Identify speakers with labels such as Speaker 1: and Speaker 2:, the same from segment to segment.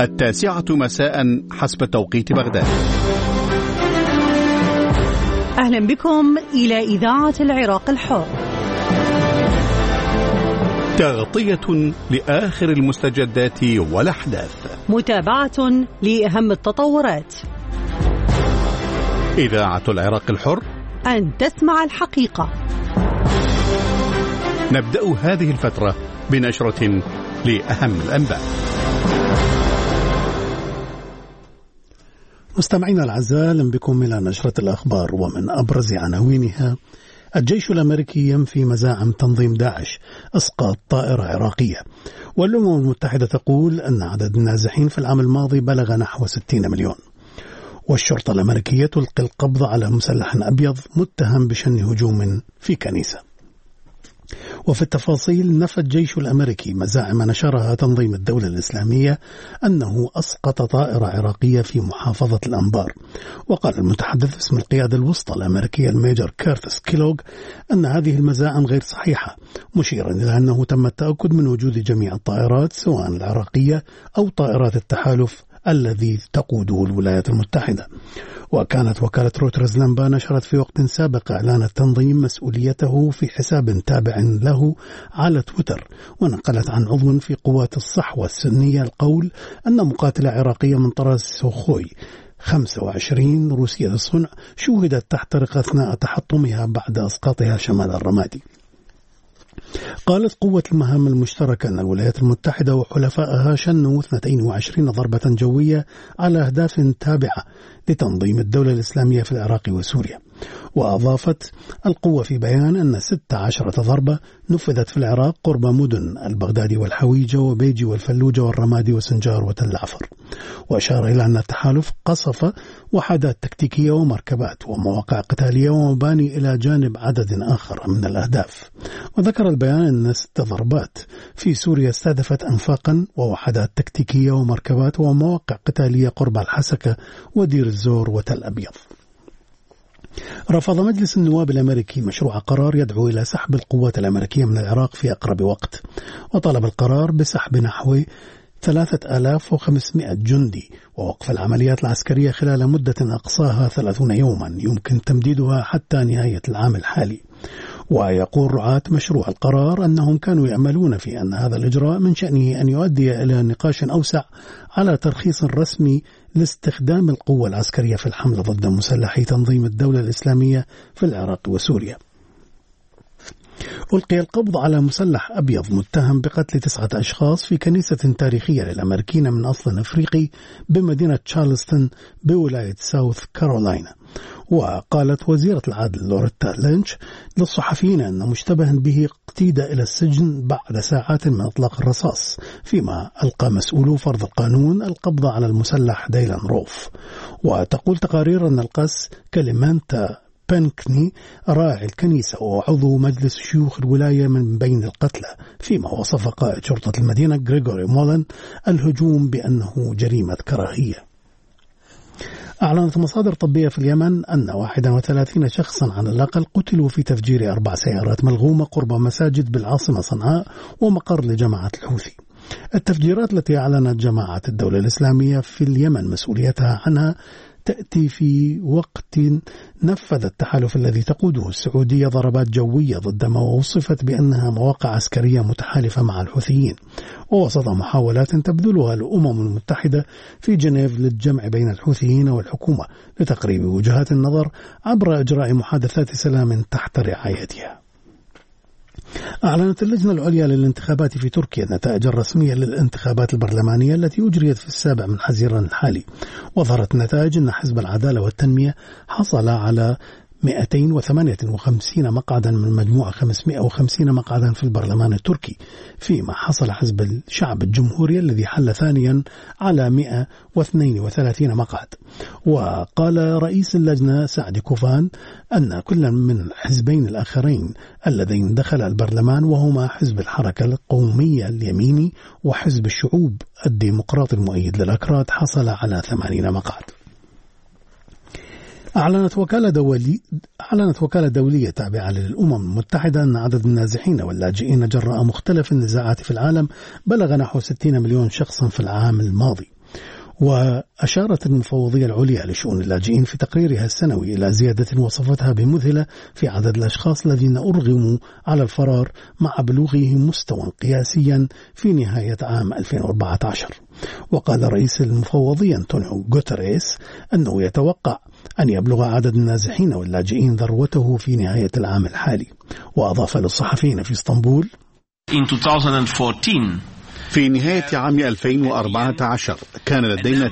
Speaker 1: 9 مساء حسب توقيت بغداد.
Speaker 2: أهلا بكم إلى إذاعة العراق الحر.
Speaker 1: تغطية لآخر المستجدات والأحداث،
Speaker 2: متابعة لأهم التطورات.
Speaker 1: إذاعة العراق الحر،
Speaker 2: أن تسمع الحقيقة.
Speaker 1: نبدأ هذه الفترة بنشرة لأهم الأنباء.
Speaker 3: مستمعينا الأعزاء، أهلا بكم إلى نشرة الأخبار، ومن أبرز عناوينها: الجيش الأمريكي ينفي مزاعم تنظيم داعش، إسقاط طائرة عراقية، والأمم المتحدة تقول أن عدد النازحين في العام الماضي بلغ نحو 60 مليون، والشرطة الأمريكية تلقي القبض على مسلح أبيض متهم بشن هجوم في كنيسة. وفي التفاصيل، نفى الجيش الأمريكي مزاعم نشرها تنظيم الدولة الإسلامية أنه أسقط طائرة عراقية في محافظة الأنبار. وقال المتحدث باسم القيادة الوسطى الأمريكية الميجر كيرتس كيلوغ أن هذه المزاعم غير صحيحة، مشيرا إلى أنه تم التأكد من وجود جميع الطائرات سواء العراقية أو طائرات التحالف الذي تقوده الولايات المتحدة. وكانت وكالة رويترز الأنباء نشرت في وقت سابق إعلان التنظيم مسؤوليته في حساب تابع له على تويتر، ونقلت عن عضو في قوات الصحوة السنية القول أن مقاتلة عراقية من طراز سوخوي 25 روسية الصنع شوهدت تحترق أثناء تحطمها بعد إسقاطها شمال الرمادي. قالت قوة المهام المشتركة أن الولايات المتحدة وحلفائها شنوا 22 ضربة جوية على أهداف تابعة لتنظيم الدولة الإسلامية في العراق وسوريا. وأضافت القوة في بيان أن 16 ضربة نفذت في العراق قرب مدن البغدادي والحويجة وبيجي والفلوجة والرمادي وسنجار وتل عفر. وأشار إلى أن التحالف قصف وحدات تكتيكية ومركبات ومواقع قتالية ومباني إلى جانب عدد آخر من الأهداف. وذكر البيان أن 6 ضربات في سوريا استهدفت أنفاقا ووحدات تكتيكية ومركبات ومواقع قتالية قرب الحسكة ودير الزور وتل أبيض. رفض مجلس النواب الأمريكي مشروع قرار يدعو إلى سحب القوات الأمريكية من العراق في أقرب وقت، وطلب القرار بسحب نحو 3500 جندي ووقف العمليات العسكرية خلال مدة أقصاها 30 يوما يمكن تمديدها حتى نهاية العام الحالي. ويقول رعاة مشروع القرار أنهم كانوا يأملون في أن هذا الإجراء من شأنه أن يؤدي إلى نقاش أوسع على ترخيص رسمي لاستخدام القوة العسكرية في الحملة ضد مسلحي تنظيم الدولة الإسلامية في العراق وسوريا. ألقي القبض على مسلح أبيض متهم بقتل 9 أشخاص في كنيسة تاريخية للأمريكيين من أصل أفريقي بمدينة تشارلستون بولاية ساوث كارولاينا. وقالت وزيرة العدل لوريتا لينش للصحفيين أن مشتبها به اقتيد إلى السجن بعد ساعات من إطلاق الرصاص، فيما ألقى مسؤولو فرض القانون القبض على المسلح ديلان روف. وتقول تقارير أن القس كليمانتا بانكني راعي الكنيسة وعضو مجلس شيوخ الولاية من بين القتلى، فيما وصف قائد شرطة المدينة غريغوري مولن الهجوم بأنه جريمة كراهية. أعلنت مصادر طبية في اليمن أن 31 شخصا على الأقل قتلوا في تفجير 4 سيارات ملغومة قرب مساجد بالعاصمة صنعاء ومقر لجماعة الحوثي. التفجيرات التي أعلنت جماعة الدولة الإسلامية في اليمن مسؤوليتها عنها تأتي في وقت نفذ التحالف الذي تقوده السعودية ضربات جوية ضد ما وصفت بأنها مواقع عسكرية متحالفة مع الحوثيين، ووسط محاولات تبذلها الأمم المتحدة في جنيف للجمع بين الحوثيين والحكومة لتقريب وجهات النظر عبر إجراء محادثات سلام تحت رعايتها. أعلنت اللجنة العليا للانتخابات في تركيا النتائج الرسمية للانتخابات البرلمانية التي أجريت في 7 من حزيران الحالي. وظهرت النتائج أن حزب العدالة والتنمية حصل على 258 مقعدا من مجموعة 550 مقعدا في البرلمان التركي، فيما حصل حزب الشعب الجمهوري الذي حل ثانيا على 132 مقعد. وقال رئيس اللجنة سعد كوفان أن كل من الحزبين الآخرين اللذين دخل البرلمان وهما حزب الحركة القومية اليميني وحزب الشعوب الديمقراطي المؤيد للأكراد حصل على 80 مقعد. أعلنت وكالة دولية تابعة للأمم المتحدة أن عدد النازحين واللاجئين جراء مختلف النزاعات في العالم بلغ نحو 60 مليون شخص في العام الماضي. وأشارت المفوضية العليا لشؤون اللاجئين في تقريرها السنوي إلى زيادة وصفتها بمذهلة في عدد الأشخاص الذين أرغموا على الفرار مع بلوغهم مستوى قياسيا في نهاية عام 2014. وقال رئيس المفوضية أنطونيو غوتيريس أنه يتوقع أن يبلغ عدد النازحين واللاجئين ذروته في نهاية العام الحالي. وأضاف للصحفيين في اسطنبول:
Speaker 1: في نهاية عام 2014 كان لدينا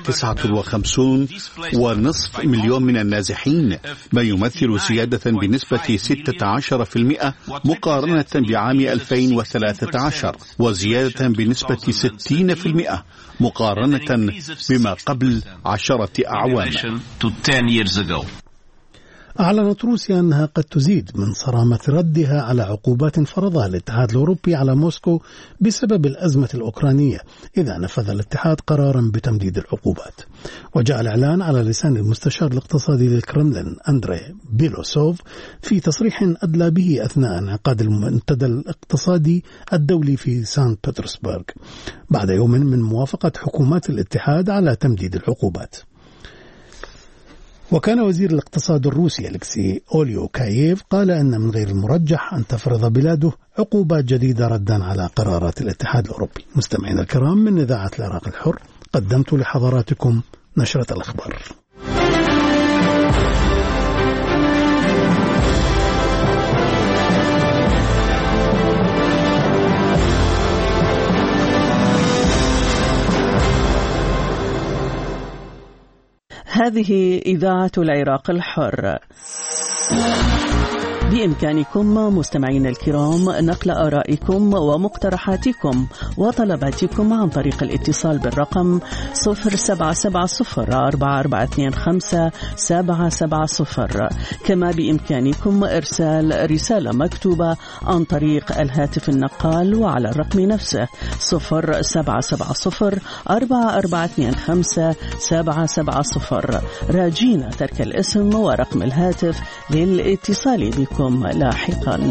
Speaker 1: 59.5 مليون من النازحين، ما يمثل زيادة بنسبة 16% مقارنة بعام 2013 وزيادة بنسبة 60% مقارنة بما قبل 10 أعوام.
Speaker 3: أعلنت روسيا أنها قد تزيد من صرامة ردها على عقوبات فرضها الاتحاد الأوروبي على موسكو بسبب الأزمة الأوكرانية إذا نفذ الاتحاد قرارا بتمديد العقوبات. وجاء الإعلان على لسان المستشار الاقتصادي للكرملين أندري بيلوسوف في تصريح أدلى به أثناء انعقاد المنتدى الاقتصادي الدولي في سان بطرسبرغ بعد يوم من موافقة حكومات الاتحاد على تمديد العقوبات. وكان وزير الاقتصاد الروسي أليكسي أوليوكاييف قال أن من غير المرجح أن تفرض بلاده عقوبات جديدة ردا على قرارات الاتحاد الأوروبي. مستمعينا الكرام، من إذاعة العراق الحر قدمت لحضراتكم نشرة الأخبار.
Speaker 2: هذه إذاعة العراق الحر. بإمكانكم مستمعينا الكرام نقل آرائكم ومقترحاتكم وطلباتكم عن طريق الاتصال بالرقم 0770-4425-770. كما بإمكانكم إرسال رسالة مكتوبة عن طريق الهاتف النقال وعلى الرقم نفسه 0770-4425-770، راجين ترك الاسم ورقم الهاتف للاتصال بكم لاحقا.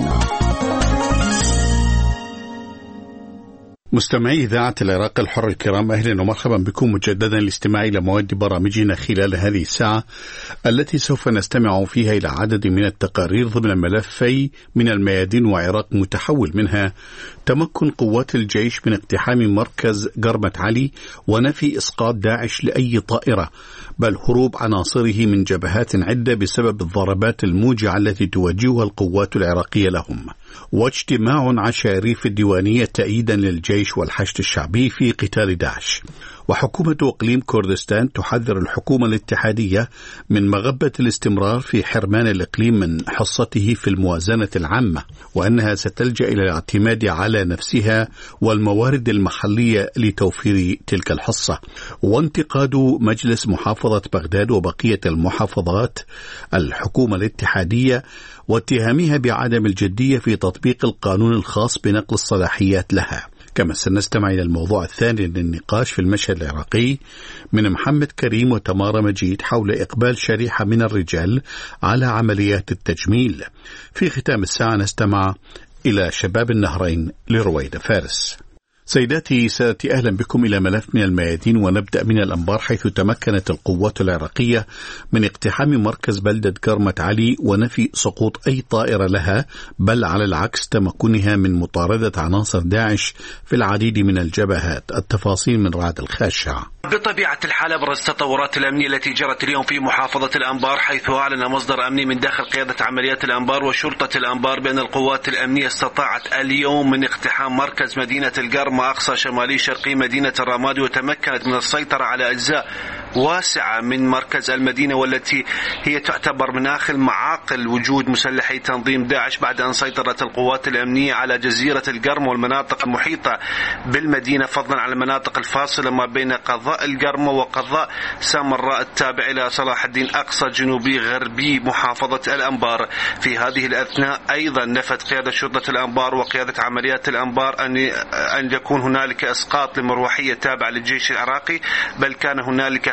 Speaker 1: مستمعي إذاعة العراق الحر الكرام، أهلا ومرحبا بكم مجددا لاستماع إلى مواد برامجنا خلال هذه الساعة التي سوف نستمع فيها إلى عدد من التقارير ضمن ملفي من الميادين وعراق متحول منها تمكن قوات الجيش من اقتحام مركز قرمة علي ونفي إسقاط داعش لأي طائرة، بل هروب عناصره من جبهات عدة بسبب الضربات الموجعة التي تواجهها القوات العراقية لهم، واجتماع عشائري في الديوانية تأييدا للجيش والحشد الشعبي في قتال داعش. وحكومة إقليم كردستان تحذر الحكومة الاتحادية من مغبة الاستمرار في حرمان الإقليم من حصته في الموازنة العامة، وأنها ستلجأ إلى الاعتماد على نفسها والموارد المحلية لتوفير تلك الحصة. وانتقاد مجلس محافظة بغداد وبقية المحافظات الحكومة الاتحادية واتهامها بعدم الجدية في تطبيق القانون الخاص بنقل الصلاحيات لها. كما سنستمع إلى الموضوع الثاني للنقاش في المشهد العراقي من محمد كريم وتمارا مجيد حول إقبال شريحة من الرجال على عمليات التجميل. في ختام الساعة نستمع إلى شباب النهرين لرويدة فارس. سيداتي سادتي، أهلا بكم إلى ملف من الميادين، ونبدأ من الأنبار، حيث تمكنت القوات العراقية من اقتحام مركز بلدة قرمة علي ونفي سقوط أي طائرة لها، بل على العكس تمكنها من مطاردة عناصر داعش في العديد من الجبهات. التفاصيل من رعد الخاشع.
Speaker 4: بطبيعة الحال أبرز التطورات الأمنية التي جرت اليوم في محافظة الأنبار، حيث أعلن مصدر أمني من داخل قيادة عمليات الأنبار وشرطة الأنبار بأن القوات الأمنية استطاعت اليوم من اقتحام مركز مدينة القرمة أقصى شمالي شرقي مدينة الرمادي، وتمكنت من السيطرة على أجزاء واسعة من مركز المدينة، والتي هي تعتبر من آخر معاقل وجود مسلحي تنظيم داعش، بعد أن سيطرت القوات الأمنية على جزيرة القرمة والمناطق المحيطة بالمدينة، فضلا عن المناطق الفاصلة ما بين قضاء القرمة وقضاء سامراء التابع إلى صلاح الدين أقصى جنوبي غربي محافظة الأنبار. في هذه الأثناء أيضا نفت قيادة شرطة الأنبار وقيادة عمليات الأنبار أن يكون هنالك إسقاط لمروحية تابعة للجيش العراقي، بل كان هنالك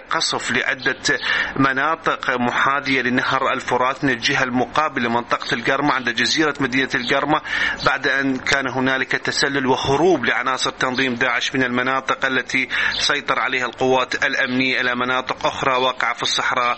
Speaker 4: قصف لعدة مناطق محاذية لنهر الفرات من الجهة المقابلة لمنطقة القرمة عند جزيرة مدينة القرمة، بعد أن كان هنالك تسلل وهروب لعناصر تنظيم داعش من المناطق التي سيطر عليها القوات الأمنية إلى مناطق أخرى واقعة في الصحراء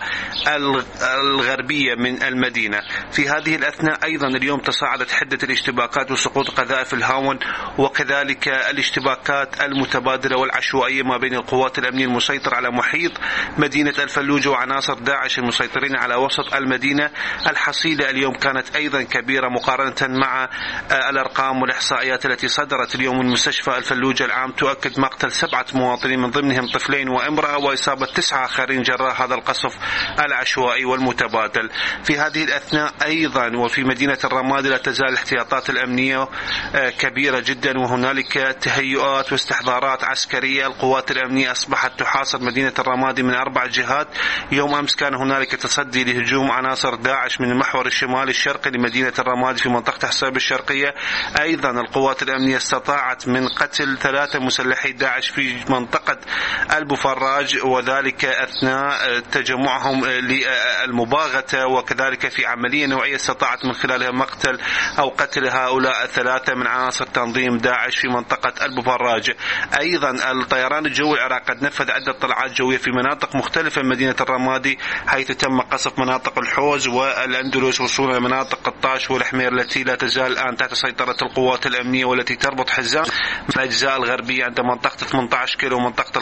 Speaker 4: الغربية من المدينة. في هذه الأثناء أيضا اليوم تصاعدت حدة الاشتباكات وسقوط قذائف الهاون، وكذلك الاشتباكات المتبادلة والعشوائية ما بين القوات الأمنية المسيطرة على محيط مدينة الفلوجة وعناصر داعش المسيطرين على وسط المدينة. الحصيلة اليوم كانت أيضا كبيرة مقارنة مع الأرقام والإحصائيات التي صدرت اليوم من مستشفى الفلوجة العام، تؤكد مقتل 7 مواطنين من ضمنهم طفلين وامرأة، وإصابة 9 آخرين جراء هذا القصف العشوائي والمتبادل. في هذه الأثناء أيضا وفي مدينة الرمادي لا تزال الاحتياطات الأمنية كبيرة جدا، وهنالك تهيئات واستحضارات عسكرية. القوات الأمنية أصبحت تحاصر مدينة الرمادي من 4 جهات. يوم أمس كان هنالك تصدي لهجوم عناصر داعش من المحور الشمالي الشرقي لمدينة الرمادي في منطقة حساب الشرقية. أيضا القوات الأمنية استطاعت من قتل 3 مسلحي داعش في منطقة البوفراج، وذلك أثناء تجمعهم للمباغتة، وكذلك في عملية نوعية استطاعت من خلالها مقتل أو قتل هؤلاء 3 من عناصر تنظيم داعش في منطقة البوفراج. أيضا الطيران الجوي العراقي قد نفذ عدة طلعات جوية في مناطق مختلفة من مدينة الرمادي، حيث تم قصف مناطق الحوز والأندلس وصولا لمناطق قطاش والحمير التي لا تزال الآن تحت سيطرة القوات الأمنية، والتي تربط حزام الأجزاء الغربية عند منطقة 18 كيلو ومنطقة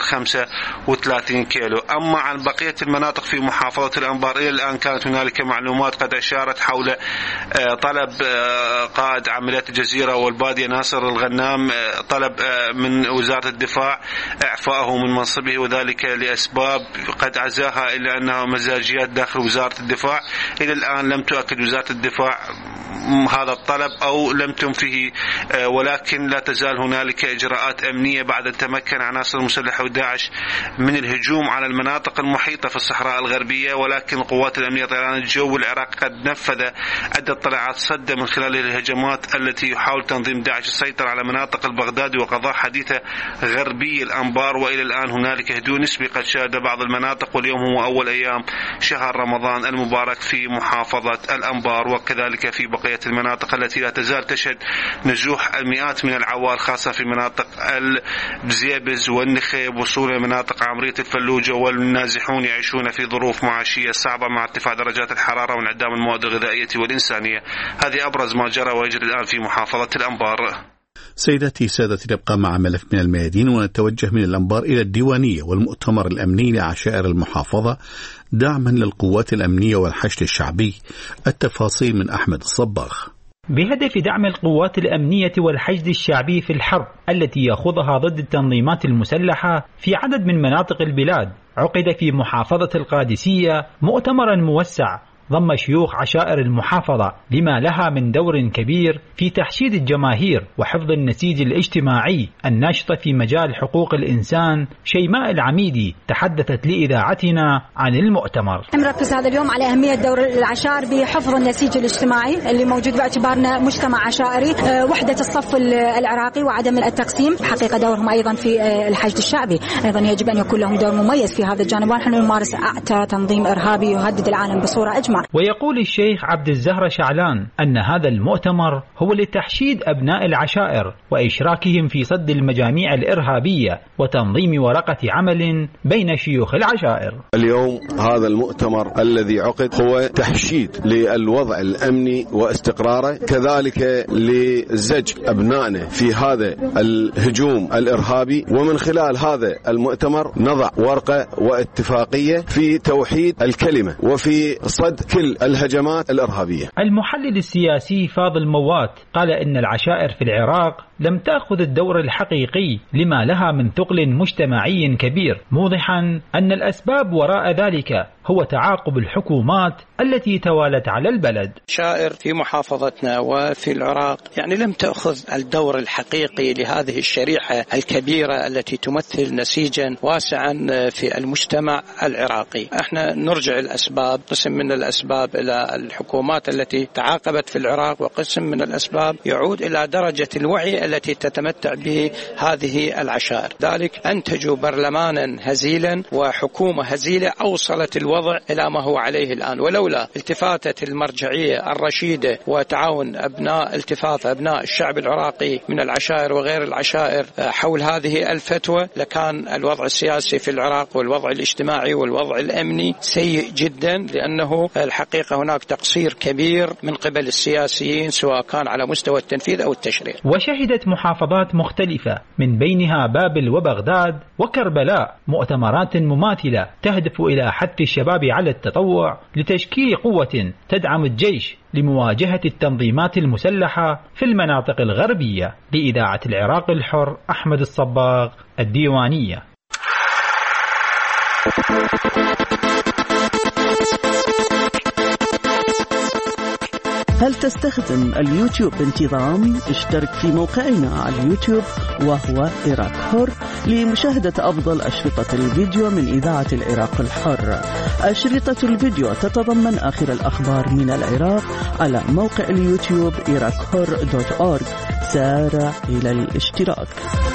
Speaker 4: 35 كيلو. أما عن بقية المناطق في محافظة الأنبار إلى الآن كانت هنالك معلومات قد أشارت حول طلب قائد عمليات الجزيرة والبادية ناصر الغنام، طلب من وزارة الدفاع إعفائه من منصبه، وذلك لأسباب قد عزاها إلا أنها مزاجيات داخل وزارة الدفاع. إلى الآن لم تؤكد وزارة الدفاع هذا الطلب أو لم تنفيه، ولكن لا تزال هنالك إجراءات أمنية بعد أن تمكن عناصر مسلحة داعش من الهجوم على المناطق المحيطة في الصحراء الغربية. ولكن القوات الأمنية طيران الجو العراقي قد نفذ عدة طلعات صد من خلال الهجمات التي يحاول تنظيم داعش السيطرة على مناطق البغدادي وقضاء حديثة غربي الأنبار. وإلى الآن هنالك هدوء نسبي قد شهد بعض المناطق، واليوم هو أول أيام شهر رمضان المبارك في محافظة الأنبار، وكذلك في بقية المناطق التي لا تزال تشهد نزوح المئات من العوار، خاصة في مناطق البزيبز والنخيب وصولا لمناطق عمرية الفلوجة، والنازحون يعيشون في ظروف معاشية صعبة مع ارتفاع درجات الحرارة وانعدام المواد الغذائية والإنسانية. هذه أبرز ما جرى ويجري الآن في محافظة الأنبار.
Speaker 1: سيداتي سادتي، نبقى مع ملف من الميادين ونتوجه من الأنبار إلى الديوانية والمؤتمر الأمني لعشائر المحافظة دعما للقوات الأمنية والحشد الشعبي. التفاصيل من أحمد الصباغ.
Speaker 5: بهدف دعم القوات الأمنية والحشد الشعبي في الحرب التي يخوضها ضد التنظيمات المسلحة في عدد من مناطق البلاد، عقد في محافظة القادسية مؤتمرا موسع ضم شيوخ عشائر المحافظة لما لها من دور كبير في تحشيد الجماهير وحفظ النسيج الاجتماعي الناشطة في مجال حقوق الإنسان. شيماء العميدي تحدثت لإذاعتنا عن المؤتمر.
Speaker 6: نركز هذا اليوم على أهمية دور العشائر بحفظ النسيج الاجتماعي اللي موجود باعتبارنا مجتمع عشائري، وحدة الصف العراقي وعدم التقسيم، حقيقة دورهم أيضا في الحشد الشعبي أيضا يجب أن يكون لهم دور مميز في هذا الجانب، ونحن نمارس أعتى تنظيم إرهابي يهدد العالم بصورة أجمع.
Speaker 5: ويقول الشيخ عبد الزهرة شعلان أن هذا المؤتمر هو لتحشيد أبناء العشائر وإشراكهم في صد المجاميع الإرهابية وتنظيم ورقة عمل بين شيوخ العشائر.
Speaker 7: اليوم هذا المؤتمر الذي عقد هو تحشيد للوضع الأمني واستقراره، كذلك لزج أبنائنا في هذا الهجوم الإرهابي، ومن خلال هذا المؤتمر نضع ورقة واتفاقية في توحيد الكلمة وفي صد كل الهجمات الإرهابية.
Speaker 5: المحلل السياسي فاضل موات قال إن العشائر في العراق لم تأخذ الدور الحقيقي لما لها من ثقل مجتمعي كبير، موضحا أن الأسباب وراء ذلك هو تعاقب الحكومات التي توالت على البلد.
Speaker 8: شائر في محافظتنا وفي العراق يعني لم تأخذ الدور الحقيقي لهذه الشريحة الكبيرة التي تمثل نسيجا واسعا في المجتمع العراقي. احنا نرجع الأسباب، قسم من الأسباب إلى الحكومات التي تعاقبت في العراق، وقسم من الأسباب يعود إلى درجة الوعي التي تتمتع به هذه العشائر. ذلك أنتجوا برلمانا هزيلا وحكومة هزيلة أوصلت الوضع إلى ما هو عليه الآن. ولولا التفاتة المرجعية الرشيدة وتعاون التفات أبناء الشعب العراقي من العشائر وغير العشائر حول هذه الفتوى لكان الوضع السياسي في العراق والوضع الاجتماعي والوضع الأمني سيء جدا، لأنه الحقيقة هناك تقصير كبير من قبل السياسيين سواء كان على مستوى التنفيذ أو التشريع.
Speaker 5: وشهدت محافظات مختلفة من بينها بابل وبغداد وكربلاء مؤتمرات مماثلة تهدف إلى حث الشباب على التطوع لتشكيل قوة تدعم الجيش لمواجهة التنظيمات المسلحة في المناطق الغربية. لإذاعة العراق الحر، أحمد الصباغ، الديوانية.
Speaker 2: هل تستخدم اليوتيوب بانتظام؟ اشترك في موقعنا على اليوتيوب وهو عراق حر لمشاهدة أفضل أشرطة الفيديو من إذاعة العراق الحر. أشرطة الفيديو تتضمن آخر الأخبار من العراق على موقع اليوتيوب iraqhur.org. سارع إلى الاشتراك.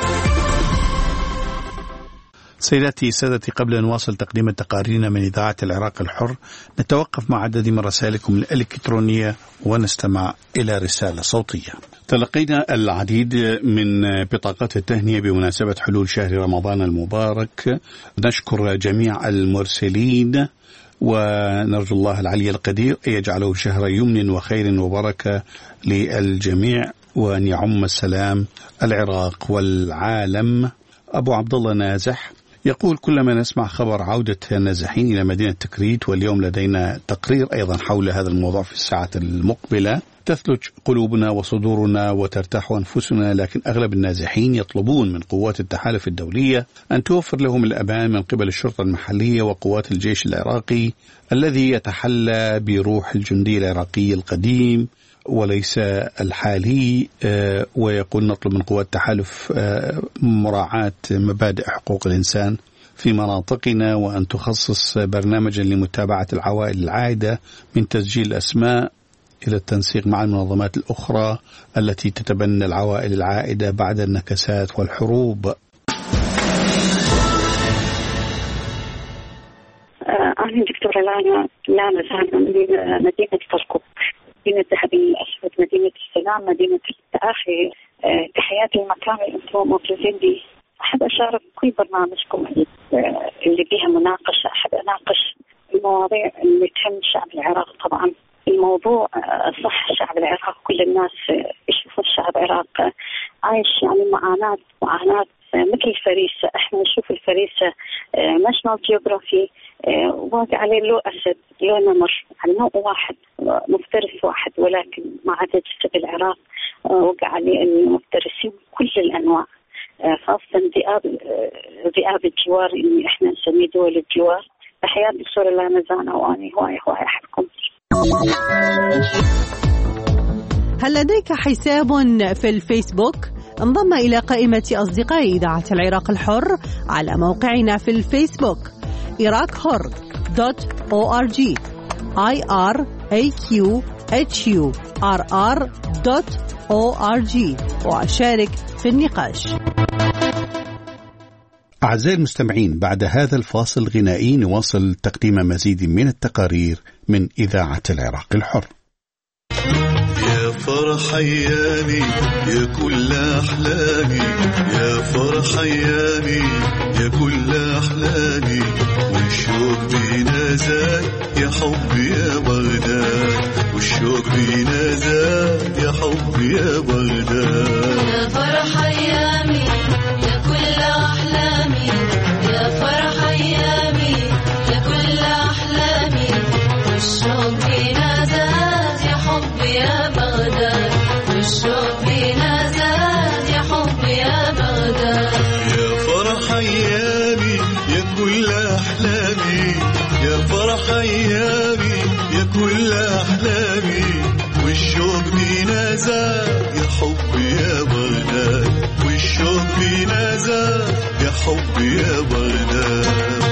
Speaker 1: سيداتي سادتي، قبل أن نواصل تقديم تقاريرنا من إذاعة العراق الحر نتوقف مع عدد من رسائلكم الإلكترونية ونستمع إلى رسالة صوتية. تلقينا العديد من بطاقات التهنئة بمناسبة حلول شهر رمضان المبارك. نشكر جميع المرسلين ونرجو الله العلي القدير أن يجعله شهر يمن وخير وبركة للجميع وأن يعم السلام العراق والعالم. أبو عبد الله نازح يقول: كلما نسمع خبر عودة النازحين إلى مدينة تكريت، واليوم لدينا تقرير أيضا حول هذا الموضوع في الساعة المقبلة، تثلج قلوبنا وصدورنا وترتاح أنفسنا، لكن أغلب النازحين يطلبون من قوات التحالف الدولية أن توفر لهم الأمان من قبل الشرطة المحلية وقوات الجيش العراقي الذي يتحلى بروح الجندي العراقي القديم وليس الحالي. ويقول: نطلب من قوات التحالف مراعاة مبادئ حقوق الإنسان في مناطقنا، وأن تخصص برنامجا لمتابعة العوائل العائدة من تسجيل الأسماء إلى التنسيق مع المنظمات الأخرى التي تتبنى العوائل العائدة بعد النكسات والحروب.
Speaker 9: أنا دكتورة لانا زهر من مدينة قرقب، مدينة الذهب الأسود، مدينة السلام، مدينة التآخي. تحياتي المكان اللي أنتم موجودين به. أحب أشارك كل برنامجكم اللي فيها مناقشة. أحب أناقش المواضيع اللي تهم شعب العراق. طبعا الموضوع صح، شعب العراق كل الناس يشوفون الشعب العراق عايش يعني معاناة مثل الفريسة. احنا نشوف الفريسة ناشونال جيوغرافي واقع عليه لو أسد لو نمر، يعني نوع واحد مفترس واحد، ولكن مع عدد شعب العراق وقع عليه المفترسين كل الأنواع، خاصة ذئاب الجوار اللي احنا نسميه دول الجوار. تحياتي دكتورة لانا زانا، وأني هواي أحبكم.
Speaker 10: هل لديك حساب في الفيسبوك؟ انضم إلى قائمة أصدقاء إذاعة العراق الحر على موقعنا في الفيسبوك iraqhur.org iraqhur.org وأشارك في النقاش.
Speaker 1: أعزائي المستمعين، بعد هذا الفاصل الغنائي نواصل تقديم مزيد من التقارير من إذاعة العراق الحر.
Speaker 11: يا فرح أيامي يا كل أحلامي، يا فرح أيامي يا كل أحلامي، والشوق بينا زاد يا حبي يا بغداد، والشوق بينا زاد يا حبي يا بغداد.
Speaker 12: يا فرح أيامي يا كل أحلامي، يا فرح أيامي يا كل أحلامي، والشوق بينا زاد يا حبي يا بغداد، والشوق بينا زاد يا حبي يا بغداد.
Speaker 11: يا فرح أيامي يا كل أحلامي، يا فرح أيامي يا كل أحلامي، والشوق بينا زاد يا حبي يا بغداد، والشوق بينا زاد يا حبي يا بغداد.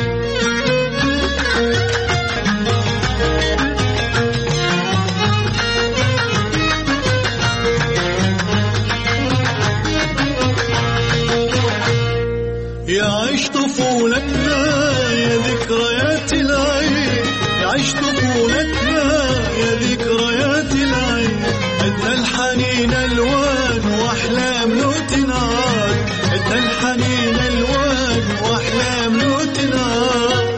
Speaker 11: يعيش طفولتنا يا ذكريات العين، يعيش طفولتنا يا ذكريات العين. عدنا الحنين الوان واحلام لو تنعاد، عدنا الحنين الوان واحلام لو تنعاد.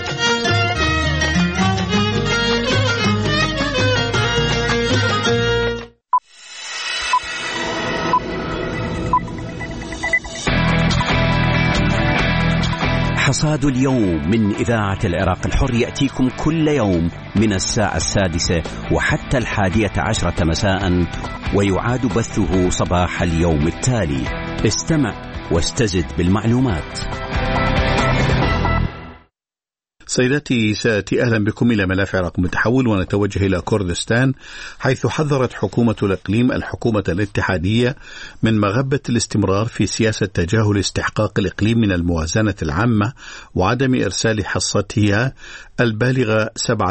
Speaker 13: حصاد اليوم من إذاعة العراق الحر يأتيكم كل يوم من الساعة 6 وحتى 11 مساء، ويعاد بثه صباح اليوم التالي. استمع واستزد بالمعلومات.
Speaker 1: سيداتي سادتي، أهلا بكم إلى ملف عراق متحول، ونتوجه إلى كردستان، حيث حذرت حكومة الإقليم الحكومة الاتحادية من مغبة الاستمرار في سياسة تجاهل استحقاق الإقليم من الموازنة العامة وعدم إرسال حصتها البالغة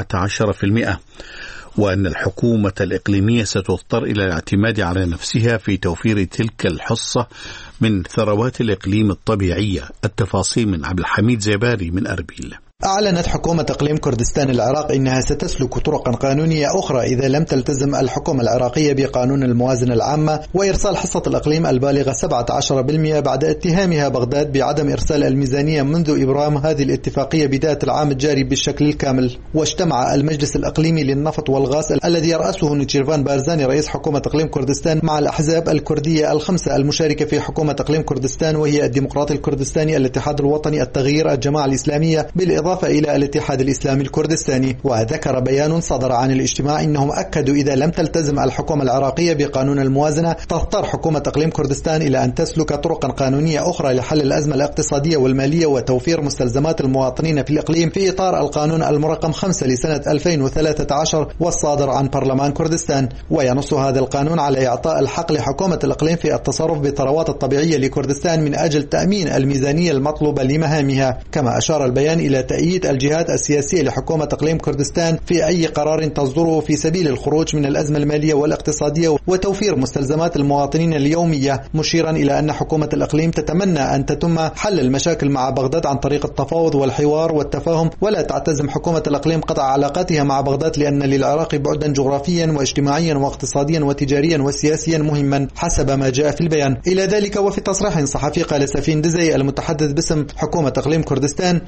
Speaker 1: 17%، وأن الحكومة الإقليمية ستضطر إلى الاعتماد على نفسها في توفير تلك الحصة من ثروات الإقليم الطبيعية. التفاصيل من عبد الحميد زيباري من أربيل.
Speaker 14: أعلنت حكومة إقليم كردستان العراق إنها ستسلك طرقا قانونية أخرى إذا لم تلتزم الحكومة العراقية بقانون الموازنة العامة وإرسال حصة الإقليم البالغة 17% بعد اتهامها بغداد بعدم إرسال الميزانية منذ إبرام هذه الاتفاقية بداية العام الجاري بالشكل الكامل. واجتمع المجلس الإقليمي للنفط والغاز الذي يرأسه نيتشيرفان بارزاني رئيس حكومة إقليم كردستان مع الأحزاب الكردية الخمسة المشاركة في حكومة إقليم كردستان، وهي الديمقراطي الكردستاني، الاتحاد الوطني، التغيير، الجماعة الإسلامية، بالإضافة إلى الاتحاد الإسلامي الكردستاني. وذكر بيان صدر عن الاجتماع إنهم أكدوا إذا لم تلتزم الحكومة العراقية بقانون الموازنة تضطر حكومة إقليم كردستان إلى أن تسلك طرقا قانونية أخرى لحل الأزمة الاقتصادية والمالية وتوفير مستلزمات المواطنين في الإقليم في إطار القانون المرقم 5 لسنة 2013 والصادر عن برلمان كردستان. وينص هذا القانون على إعطاء الحق لحكومة الإقليم في التصرف بالثروات الطبيعية لكردستان من أجل تأمين الميزانية المطلوبة لمهامها. كما أشار البيان إلى تأييد الجهات السياسية لحكومة إقليم كردستان في أي قرار تصدره في سبيل الخروج من الأزمة المالية والاقتصادية وتوفير مستلزمات المواطنين اليومية، مشيرا إلى أن حكومة الإقليم تتمنى أن تتم حل المشاكل مع بغداد عن طريق التفاوض والحوار والتفاهم، ولا تعتزم حكومة الإقليم قطع علاقاتها مع بغداد لأن للعراق بعدا جغرافيا واجتماعيا واقتصاديا وتجاريا وسياسيا مهما حسب ما جاء في البيان. إلى ذلك وفي تصريح صحفي قال سفين دزي المتحدث باسم حكومة إقليم كردستان: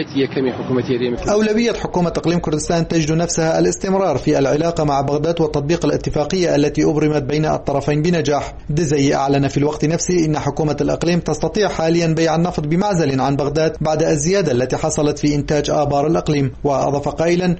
Speaker 14: أولوية حكومة إقليم كردستان تجد نفسها الاستمرار في العلاقة مع بغداد وتطبيق الاتفاقية التي أبرمت بين الطرفين بنجاح. دزي أعلن في الوقت نفسه إن حكومة الإقليم تستطيع حاليا بيع النفط بمعزل عن بغداد بعد الزيادة التي حصلت في إنتاج آبار الإقليم. وأضاف قائلا: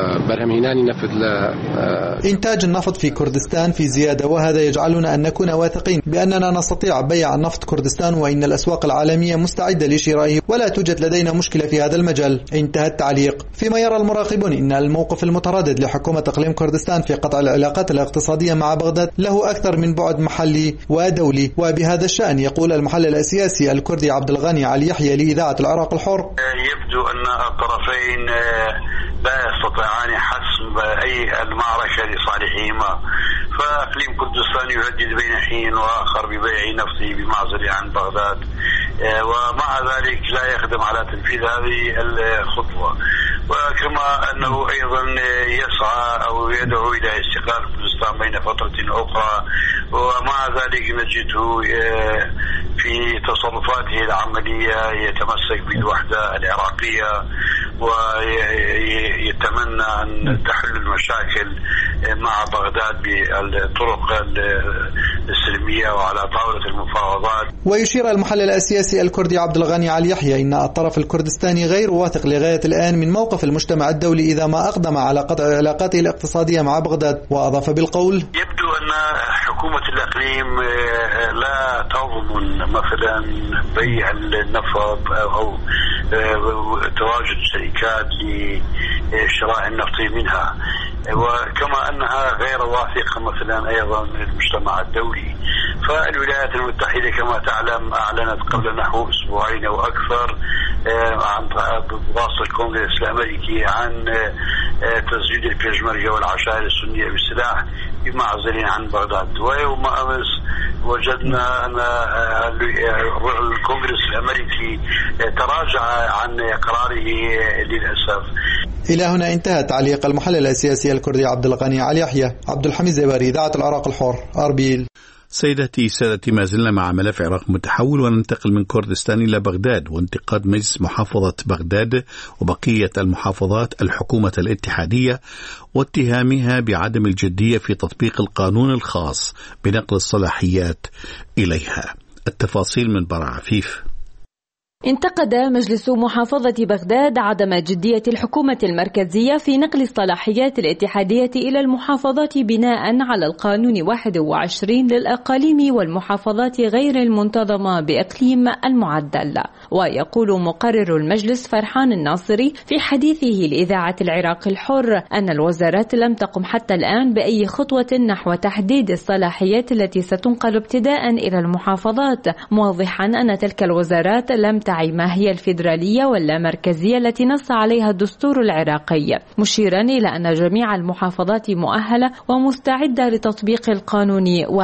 Speaker 14: إنتاج النفط في كردستان في زيادة، وهذا يجعلنا أن نكون واثقين بأننا نستطيع بيع نفط كردستان وإن الأسواق العالمية مستعدة لشرائه ولا توجد لدينا مشكلة في هذا المجال. انتهى التعليق. فيما يرى المراقبون إن الموقف المتردد لحكومة إقليم كردستان في قطع العلاقات الاقتصادية مع بغداد له أكثر من بعد محلي ودولي. وبهذا الشأن يقول المحلل السياسي الكردي عبد الغني علي يحيى لإذاعة العراق الحر:
Speaker 15: يبدو أن الطرفين لا يستطيعان حسم أي المعركة لصالحهما، فإقليم كردستان يهدد بين حين وآخر ببيع نفطه بمعزل عن بغداد، ومع ذلك لا يخدم على تنفيذ هذه الخطوة، وكما أنه أيضا يسعى أو يدعو إلى استقلال كردستان بين فترة أخرى، ومع ذلك نجده في تصرفاته العملية يتمسك بالوحدة العراقية ويتمنى أن تحل المشاكل مع بغداد بالطرق السلمية وعلى طاولة المفاوضات.
Speaker 14: ويشير المحلل السياسي الكردي عبد الغني علي يحيى إن الطرف الكردستاني غير واثق لغاية الآن من موقف المجتمع الدولي إذا ما أقدم على قطع علاقاته الاقتصادية مع بغداد. وأضاف بالقول:
Speaker 15: يبدو أن حكومة الإقليم لا تضمن مثلا بيع النفط أو تواجد شركات لشراء النفط منها، وكما أنها غير واثقة مثلا أيضا من المجتمع الدولي. فالولايات المتحدة كما تعلم أعلنت قبل نحو أسبوعين أو أكثر عن بواسطة الكونغرس الأمريكي عن تسجيل البيشمركة والعشائر السنية بالسلاح بمعزل عن بغداد. ويوم أمس وجدنا أن الكونغرس الأمريكي يتراجع عن قراره للأسف.
Speaker 14: إلى هنا انتهى تعليق المحلل السياسي الكردي عبد الغني علي يحيى. عبد الحميد زباري، إذاعة العراق الحر، أربيل.
Speaker 1: سيداتي سادتي، ما زلنا مع ملف عراق متحول، وننتقل من كردستان إلى بغداد، وانتقاد مجلس محافظة بغداد وبقية المحافظات الحكومة الاتحادية واتهامها بعدم الجدية في تطبيق القانون الخاص بنقل الصلاحيات إليها. التفاصيل من براء عفيف.
Speaker 16: انتقد مجلس محافظة بغداد عدم جدية الحكومة المركزية في نقل الصلاحيات الاتحادية إلى المحافظات بناء على القانون 21 للأقاليم والمحافظات غير المنتظمة بإقليم المعدل. ويقول مقرر المجلس فرحان الناصري في حديثه لإذاعة العراق الحر أن الوزارات لم تقم حتى الآن بأي خطوة نحو تحديد الصلاحيات التي ستنقل ابتداء إلى المحافظات، موضحا أن تلك الوزارات لم تعي ما هي الفيدرالية واللامركزية التي نص عليها الدستور العراقي، مشيرا إلى أن جميع المحافظات مؤهلة ومستعدة لتطبيق القانون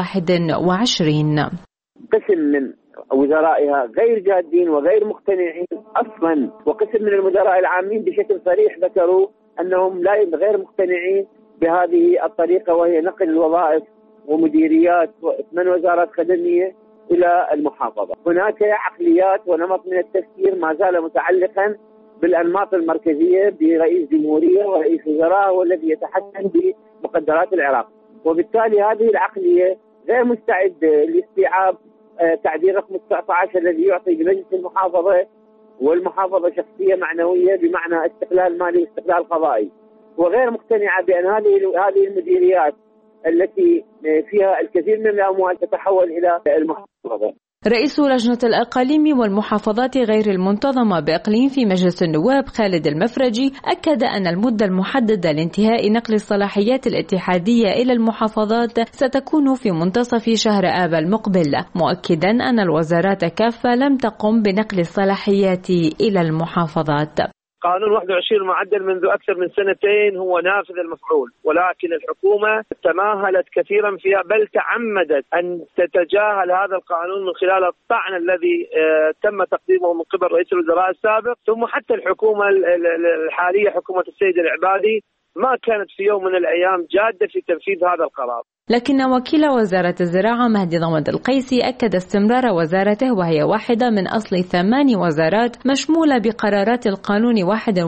Speaker 16: 21.
Speaker 17: قسم من وزرائها غير جادين وغير مقتنعين أصلا، وقسم من المدراء العامين بشكل صريح ذكروا أنهم غير مقتنعين بهذه الطريقة، وهي نقل الوظائف ومديريات 8 وزارات خدمية إلى المحافظة. هناك عقليات ونمط من التفكير ما زال متعلقا بالأنماط المركزية برئيس جمهورية ورئيس وزراء هو الذي يتحكم بمقدرات العراق، وبالتالي هذه العقلية غير مستعد لاستيعاب تعديل رقم 19 الذي يعطي لمجلس المحافظة والمحافظة شخصية معنوية بمعنى استقلال مالي واستقلال قضائي، وغير مقتنعة بأن هذه المديريات التي فيها الكثير من الأموال تتحول إلى المحافظة.
Speaker 16: رئيس لجنة الأقاليم والمحافظات غير المنتظمة بإقليم في مجلس النواب خالد المفرجي أكد أن المدة المحددة لانتهاء نقل الصلاحيات الاتحادية إلى المحافظات ستكون في منتصف شهر آب المقبل، مؤكدا أن الوزارات كافة لم تقم بنقل الصلاحيات إلى المحافظات.
Speaker 18: قانون 21 المعدل منذ أكثر من 2 هو نافذ المفعول، ولكن الحكومة تماهلت كثيرا فيها، بل تعمدت أن تتجاهل هذا القانون من خلال الطعن الذي تم تقديمه من قبل رئيس الوزراء السابق، ثم حتى الحكومة الحالية حكومة السيد العبادي ما كانت في يوم من الأيام جادة في تنفيذ هذا القرار. لكن وكيل وزارة الزراعة مهدي ضمد القيسي أكد استمرار وزارته، وهي واحدة من أصل 8 وزارات مشمولة بقرارات القانون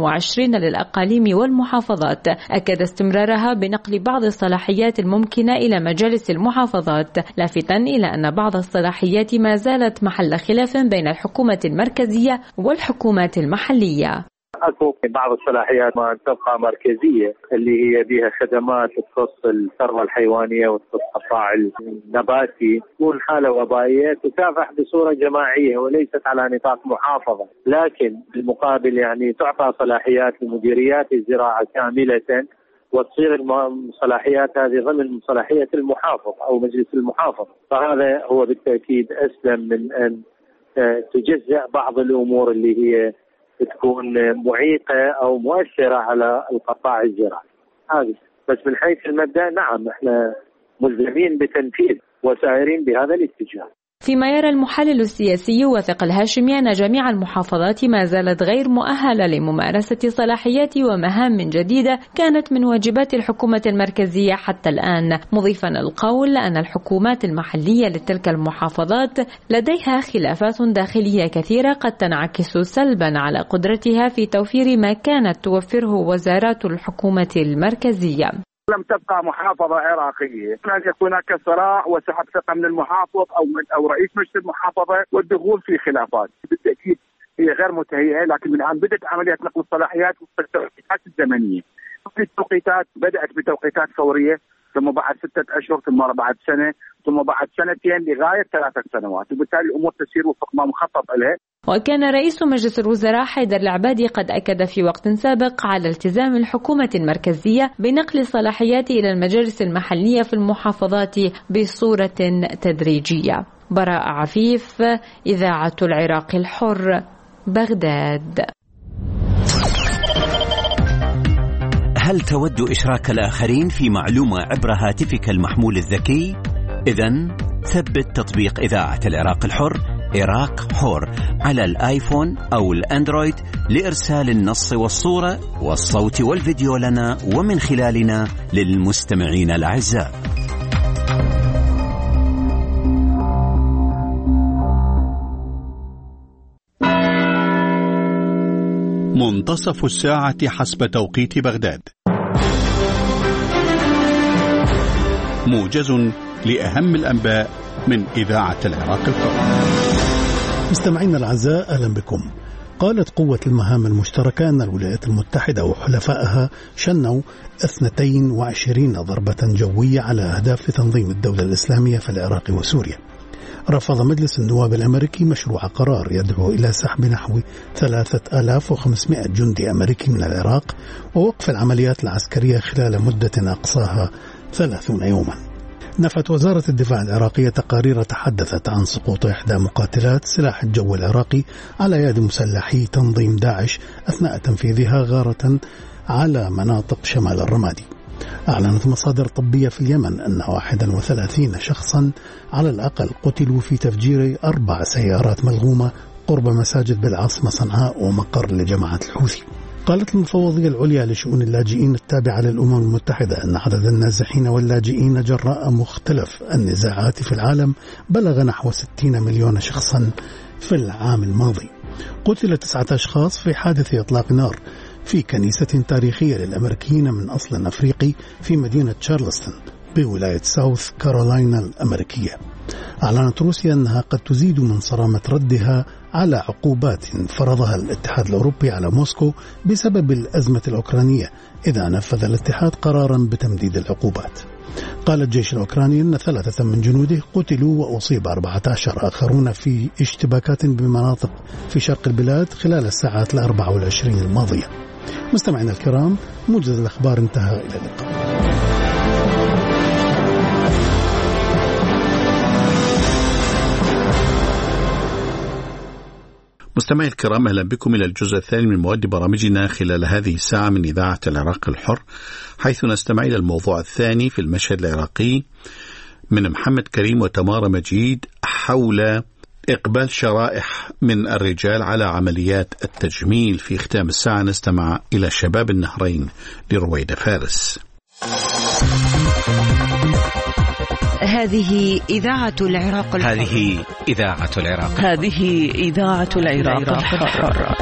Speaker 18: 21 للأقاليم والمحافظات، أكد استمرارها بنقل بعض الصلاحيات الممكنة إلى مجالس المحافظات، لافتا إلى أن بعض الصلاحيات ما زالت محل خلاف بين الحكومة المركزية والحكومات المحلية.
Speaker 19: اكو بعض الصلاحيات ما تبقى مركزيه اللي هي بها خدمات تخص الثروه الحيوانيه وتخص القطاع النباتي، تكون حاله وبائيه تكافح بصوره جماعيه وليست على نطاق محافظه، لكن بالمقابل يعني تعطى صلاحيات لمديريات الزراعه كامله، وتصير الصلاحيات هذه ضمن صلاحيه المحافظ او مجلس المحافظ، فهذا هو بالتاكيد اسلم من ان تجزأ بعض الامور اللي هي تكون معيقة أو مؤثرة على القطاع الزراعي. هذه بس من حيث المبدأ نعم احنا ملزمين بتنفيذ وسائرين بهذا الاتجاه.
Speaker 16: فيما يرى المحلل السياسي واثق الهاشمي أن جميع المحافظات ما زالت غير مؤهلة لممارسة صلاحيات ومهام جديدة كانت من واجبات الحكومة المركزية حتى الآن، مضيفا القول أن الحكومات المحلية لتلك المحافظات لديها خلافات داخلية كثيرة قد تنعكس سلبا على قدرتها في توفير ما كانت توفره وزارات الحكومة المركزية.
Speaker 20: لم تبقى محافظة عراقية، أن يكون هناك صراع وسحب ثقة من المحافظ أو رئيس مجلس المحافظة والدخول في خلافات، بالتأكيد هي غير متهيئة، لكن من الآن بدأت عملية نقل الصلاحيات والتوقيتات الزمنية. التوقيتات بدأت بتوقيتات فورية، ثم بعد 6 أشهر، ثم بعد سنة، ثم بعد 2 لغاية 3 سنوات، وبالتالي الأمور تسير وفق ما مخطط لها.
Speaker 16: وكان رئيس مجلس الوزراء حيدر العبادي قد أكد في وقت سابق على التزام الحكومة المركزية بنقل الصلاحيات إلى المجالس المحلية في المحافظات بصورة تدريجية. براء عفيف، إذاعة العراق الحر، بغداد.
Speaker 13: هل تود إشراك الآخرين في معلومة عبر هاتفك المحمول الذكي؟ إذن ثبت تطبيق إذاعة العراق الحر عراق حر على الآيفون أو الأندرويد لإرسال النص والصورة والصوت والفيديو لنا ومن خلالنا للمستمعين الأعزاء.
Speaker 1: منتصف الساعة حسب توقيت بغداد. موجز لأهم الأنباء من إذاعة العراق الحر.
Speaker 3: مستمعينا الأعزاء، أهلا بكم. قالت قوة المهام المشتركة أن الولايات المتحدة وحلفائها شنوا 22 ضربة جوية على أهداف تنظيم الدولة الإسلامية في العراق وسوريا. رفض مجلس النواب الأمريكي مشروع قرار يدعو إلى سحب نحو 3500 جندي أمريكي من العراق ووقف العمليات العسكرية خلال مدة أقصاها 30 يوما. نفت وزارة الدفاع العراقية تقارير تحدثت عن سقوط إحدى مقاتلات سلاح الجو العراقي على يد مسلحي تنظيم داعش أثناء تنفيذها غارة على مناطق شمال الرمادي. أعلنت مصادر طبية في اليمن أن 31 شخصا على الأقل قتلوا في تفجير 4 سيارات ملغومة قرب مساجد بالعاصمة صنعاء ومقر لجماعة الحوثي. قالت المفوضية العليا لشؤون اللاجئين التابعة للأمم المتحدة أن عدد النازحين واللاجئين جراء مختلف النزاعات في العالم بلغ نحو 60 مليون شخصا في العام الماضي. قتل 9 أشخاص في حادث إطلاق نار في كنيسة تاريخية للأمريكيين من أصل أفريقي في مدينة تشارلستون بولاية ساوث كارولاينا الأمريكية. أعلنت روسيا أنها قد تزيد من صرامة ردها على عقوبات فرضها الاتحاد الأوروبي على موسكو بسبب الأزمة الأوكرانية إذا نفذ الاتحاد قرارا بتمديد العقوبات. قال الجيش الأوكراني أن 3 من جنوده قتلوا وأصيب 14 آخرون في اشتباكات بمناطق في شرق البلاد خلال الساعات 24 الماضية. مستمعينا الكرام، موجز الأخبار انتهى، إلى اللقاء.
Speaker 1: مستمعي الكرام، أهلا بكم إلى الجزء الثاني من مواد برامجنا خلال هذه الساعة من إذاعة العراق الحر، حيث نستمع إلى الموضوع الثاني في المشهد العراقي من محمد كريم وتمارا مجيد حول إقبال شرائح من الرجال على عمليات التجميل. في ختام الساعة نستمع إلى شباب النهرين لرويدة فارس.
Speaker 21: هذه إذاعة العراق الحر.
Speaker 13: هذه إذاعة العراق.
Speaker 2: هذه إذاعة العراق الحر.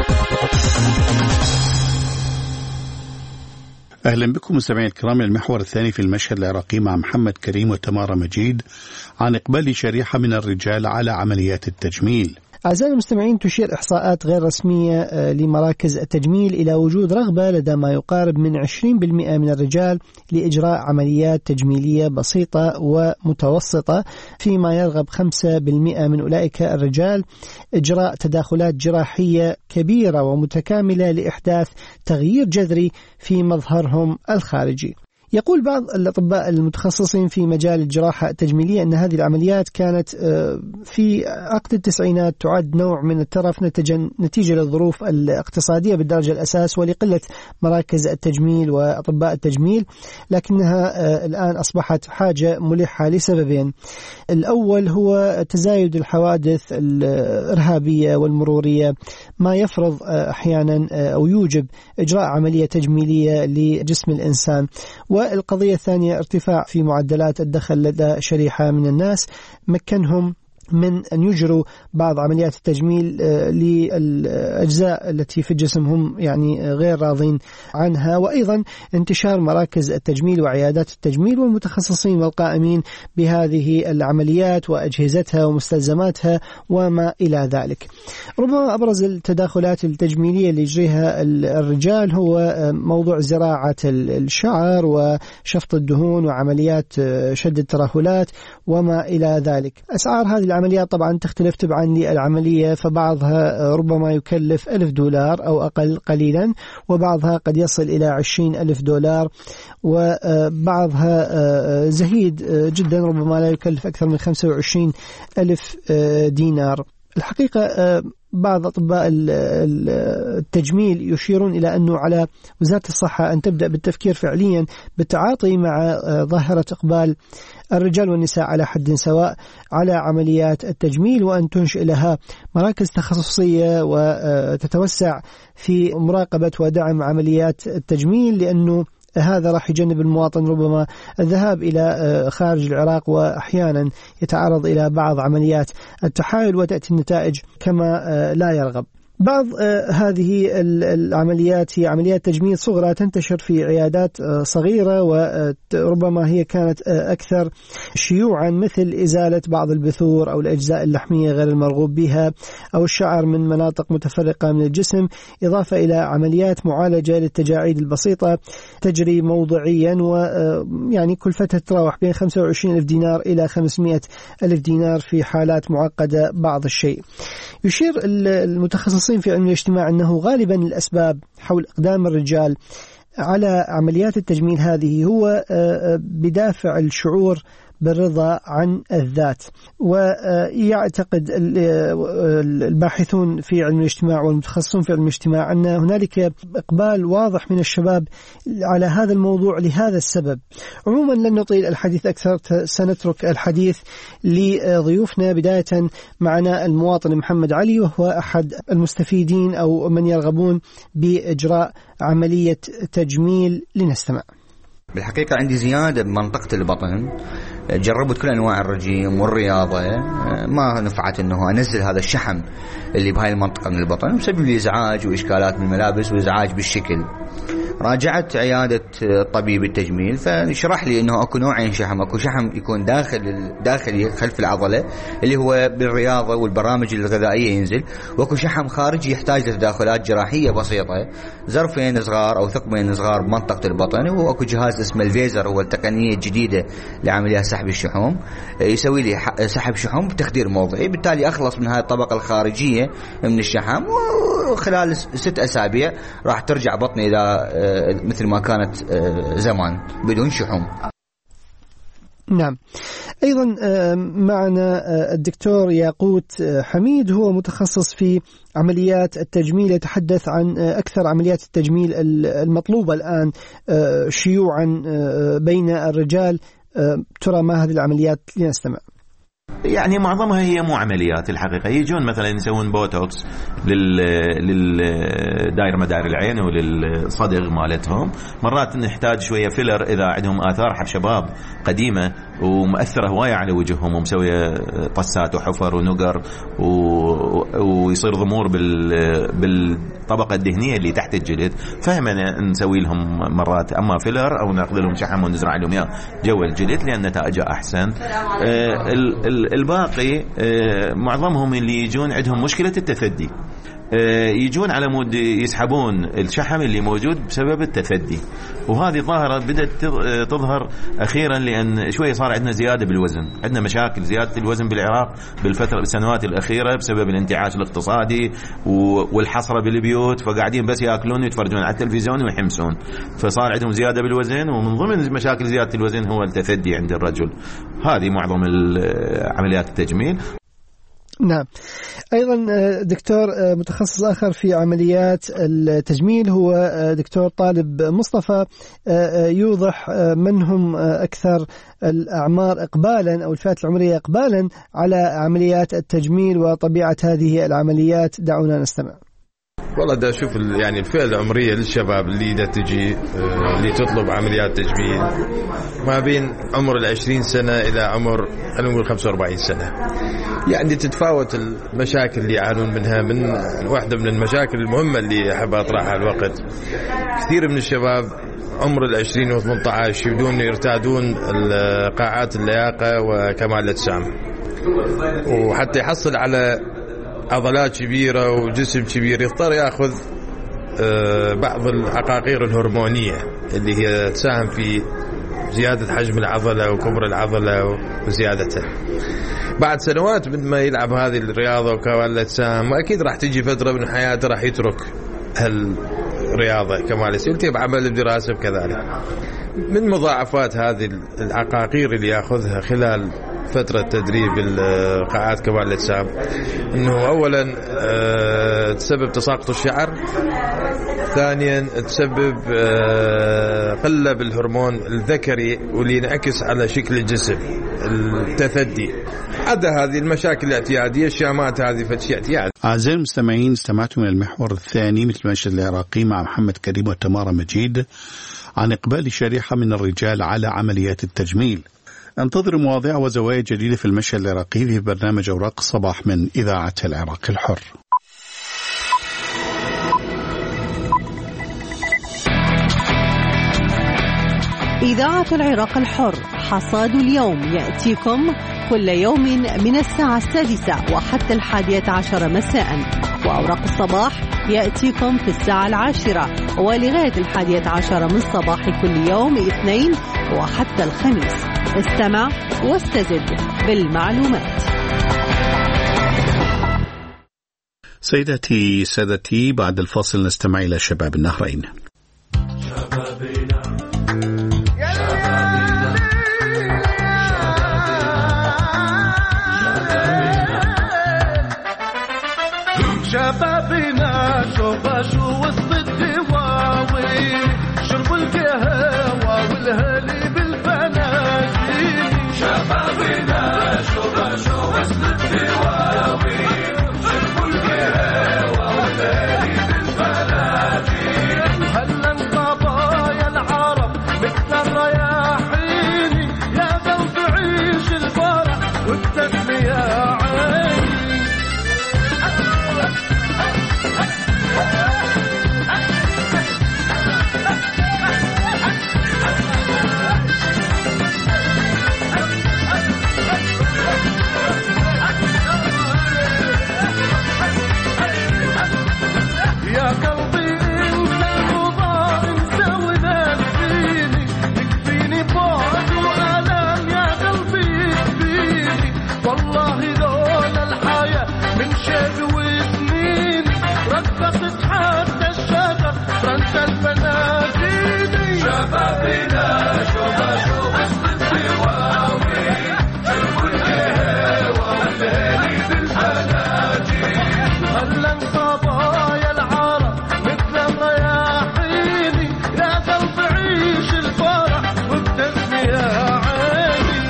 Speaker 1: أهلا بكم مستمعي الكرام المحور الثاني في المشهد العراقي مع محمد كريم وتمارا مجيد عن إقبال شريحة من الرجال على عمليات التجميل.
Speaker 22: أعزائي المستمعين، تشير إحصاءات غير رسمية لمراكز التجميل إلى وجود رغبة لدى ما يقارب من 20% من الرجال لإجراء عمليات تجميلية بسيطة ومتوسطة، فيما يرغب 5% من أولئك الرجال إجراء تداخلات جراحية كبيرة ومتكاملة لإحداث تغيير جذري في مظهرهم الخارجي. يقول بعض الأطباء المتخصصين في مجال الجراحة التجميلية أن هذه العمليات كانت في عقد التسعينات تعد نوع من الترف نتيجة للظروف الاقتصادية بالدرجة الأساس ولقلة مراكز التجميل وأطباء التجميل، لكنها الآن أصبحت حاجة ملحة لسببين. الأول هو تزايد الحوادث الإرهابية والمرورية، ما يفرض أحيانا أو يوجب إجراء عملية تجميلية لجسم الإنسان. والقضية الثانية ارتفاع في معدلات الدخل لدى شريحة من الناس مكنهم من أن يجروا بعض عمليات التجميل للأجزاء التي في الجسم هم يعني غير راضين عنها، وأيضا انتشار مراكز التجميل وعيادات التجميل والمتخصصين والقائمين بهذه العمليات وأجهزتها ومستلزماتها وما إلى ذلك. ربما أبرز التداخلات التجميلية اللي يجريها الرجال هو موضوع زراعة الشعر وشفط الدهون وعمليات شد الترهلات وما إلى ذلك. أسعار هذه العمليات طبعا تختلف تبعا للعملية، فبعضها ربما يكلف $1,000 أو أقل قليلا، وبعضها قد يصل إلى $20,000، وبعضها زهيد جدا ربما لا يكلف أكثر من $25,000. الحقيقة بعض أطباء التجميل يشيرون إلى أنه على وزارة الصحة أن تبدأ بالتفكير فعليا بالتعاطي مع ظاهرة إقبال الرجال والنساء على حد سواء على عمليات التجميل، وأن تنشئ لها مراكز تخصصية وتتوسع في مراقبة ودعم عمليات التجميل، لأنه هذا راح يجنب المواطن ربما الذهاب إلى خارج العراق وأحيانا يتعرض إلى بعض عمليات التحايل وتأتي النتائج كما لا يرغب. بعض هذه العمليات هي عمليات تجميل صغرى تنتشر في عيادات صغيرة، وربما هي كانت أكثر شيوعا، مثل إزالة بعض البثور أو الأجزاء اللحمية غير المرغوب بها أو الشعر من مناطق متفرقة من الجسم، إضافة إلى عمليات معالجة للتجاعيد البسيطة تجري موضعيا، ويعني كلفتها تتراوح بين 25,000 دينار إلى 500,000 دينار في حالات معقدة بعض الشيء. يشير المتخصصين في علم الاجتماع أنه غالبا الأسباب حول إقدام الرجال على عمليات التجميل هذه هو بدافع الشعور بالرضا عن الذات. ويعتقد الباحثون في علم الاجتماع والمتخصصون في علم الاجتماع أن هنالك إقبال واضح من الشباب على هذا الموضوع لهذا السبب. عموما لن نطيل الحديث أكثر، سنترك الحديث لضيوفنا. بداية معنا المواطن محمد علي، وهو أحد المستفيدين أو من يرغبون بإجراء عملية تجميل. لنستمع.
Speaker 4: بالحقيقة عندي زيادة بمنطقة البطن، جربت كل أنواع الرجيم والرياضة، ما نفعت أنه أنزل هذا الشحم اللي بهاي المنطقة من البطن، بسبب لي إزعاج وإشكالات بالملابس وإزعاج بالشكل. راجعت عيادة طبيب التجميل فشرح لي أنه أكو نوعين شحم، أكو شحم يكون داخلي خلف العضلة اللي هو بالرياضة والبرامج الغذائية ينزل، وأكو شحم خارجي يحتاج لتداخلات جراحية بسيطة، زرفين صغار أو ثقبين صغار بمنطقة البطن، وأكو جهاز اسمه الفيزر، هو التقنية الجديدة لعملية سحب الشحوم، يسوي لي سحب شحوم بتخدير موضعي، بالتالي أخلص من هذه الطبقة الخارجية من الشحم، وخلال 6 أسابيع راح ترجع بطني إلى مثل ما كانت زمان بدون شحوم.
Speaker 22: نعم. أيضا معنا الدكتور ياقوت حميد، هو متخصص في عمليات التجميل، يتحدث عن أكثر عمليات التجميل المطلوبة الآن شيوعا بين الرجال. ترى ما هذه العمليات؟ لنستمع.
Speaker 6: يعني معظمها هي مو عمليات الحقيقة، يجون مثلا يسوون بوتوكس للدائرة مدار العين وللصدغ مالتهم، مرات نحتاج شوية فيلر إذا عندهم آثار حشباب قديمة ومؤثرة هواية على وجههم ومسوية طسات وحفر ونقر ويصير ضمور بالطبقة الدهنية اللي تحت الجلد، فهمنا نسوي لهم مرات أما فيلر أو ناخذ لهم شحم ونزرع لهم إياه جوا الجلد لأن نتائجه أحسن. الباقي معظمهم اللي يجون عندهم مشكلة التثدي، يجون على مود يسحبون الشحم اللي موجود بسبب التثدي، وهذه ظاهرة بدأت تظهر أخيرا لأن شوية صار عندنا زيادة بالوزن، عندنا مشاكل زيادة الوزن بالعراق بالسنوات الأخيرة بسبب الانتعاش الاقتصادي والحصرة بالبيوت، فقاعدين بس يأكلون ويتفرجون على التلفزيون ويحمسون، فصار عندهم زيادة بالوزن، ومن ضمن مشاكل زيادة الوزن هو التثدي عند الرجل. هذه معظم عمليات التجميل.
Speaker 22: نعم. أيضا دكتور متخصص آخر في عمليات التجميل هو دكتور طالب مصطفى، يوضح من هم أكثر الأعمار إقبالا أو الفئات العمرية إقبالا على عمليات التجميل وطبيعة هذه العمليات. دعونا نستمع.
Speaker 23: والله دا أشوف يعني الفئة العمرية للشباب اللي دا تجي اللي تطلب عمليات تجميل ما بين عمر 20 سنة إلى عمر خلينا نقول 45 سنة، يعني تتفاوت المشاكل اللي يعانون منها. من واحدة من المشاكل المهمة اللي أحب أطرحها الوقت، كثير من الشباب عمر 20 و18 يبدون يرتادون قاعات اللياقة وكمال الأجسام، وحتى يحصل على عضلات كبيرة وجسم كبير يضطر يأخذ بعض العقاقير الهرمونية اللي هي تساهم في زيادة حجم العضلة وكبر العضلة وزيادتها. بعد سنوات من ما يلعب هذه الرياضة وكمال الأجسام، وأكيد راح تيجي فترة من حياته راح يترك هالرياضة كمال يسير بعمل الدراسة وكذلك. من مضاعفات هذه العقاقير اللي يأخذها خلال فترة تدريب قاعات كمال الأجسام، أنه أولا تسبب تساقط الشعر، ثانيا تسبب قلة بالهرمون الذكري واللي ينعكس على شكل الجسم، التثدي، عدا هذه المشاكل الاعتيادية، الشامات هذه فشي اعتيادي.
Speaker 1: أعزائي المستمعين، استمعتم إلى المحور الثاني مثل المشهد العراقي مع محمد كريم وتمارا مجيد عن إقبال شريحة من الرجال على عمليات التجميل. انتظروا مواضيع وزوايا جديدة في المشهد العراقي في برنامج أوراق الصباح من إذاعة العراق الحر.
Speaker 10: إذاعة العراق الحر، حصاد اليوم يأتيكم كل يوم من الساعة 6 وحتى 11 مساء، وأوراق الصباح يأتيكم في الساعة 10 ولغاية 11 من صباح كل يوم اثنين وحتى الخميس. استمع واستزد بالمعلومات.
Speaker 1: سيداتي سادتي، بعد الفاصل نستمع إلى شباب النهرين.
Speaker 11: شبابنا شوفوا وسط الدواوي، شربوا القهوة والهلي بالفناجين. شبابنا شوفوا وسط الدواوي، شربوا القهوة والهلي بالفناجين. هلا القضايا العرب مثل الرياحين، يا قلب عيش الفرح والتسمية عيني. يا قلبي انت الرضا انت ونسيني، يكفيني بعد وألم يا قلبي يكفيني. والله لولا الحياة من شيب وسنيني، رقصت حتى الشجر رنت الفناديني. شبابنا شو وسط الدواوي، شربوا القهوة والليل بالفناديل. هلا انقضايا العرب مثل الرياحين، يا قلب عيش الفرح وبتسمية عيني.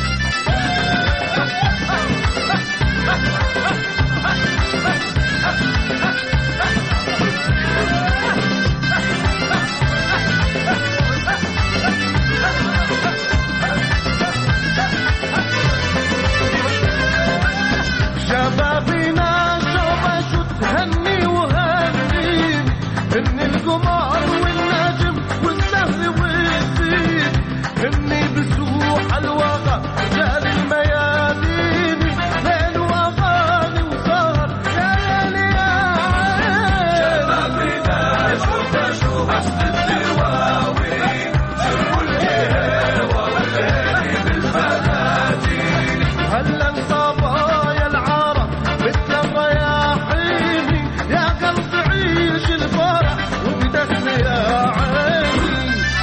Speaker 11: شبابنا شو تهني وهنيني، إن القمر والنجم والسهر والزين، إني بسوح الوغى جال الميادين، ليل وأغاني وسهر يا ليالي يا عين. شبابنا شو وسط الدواوي، شربوا القهوة والليل بالفناديل. هلا انصبايا العرب مثل الرياحين، يا قلب عيش الفرح وبتسمية عيني.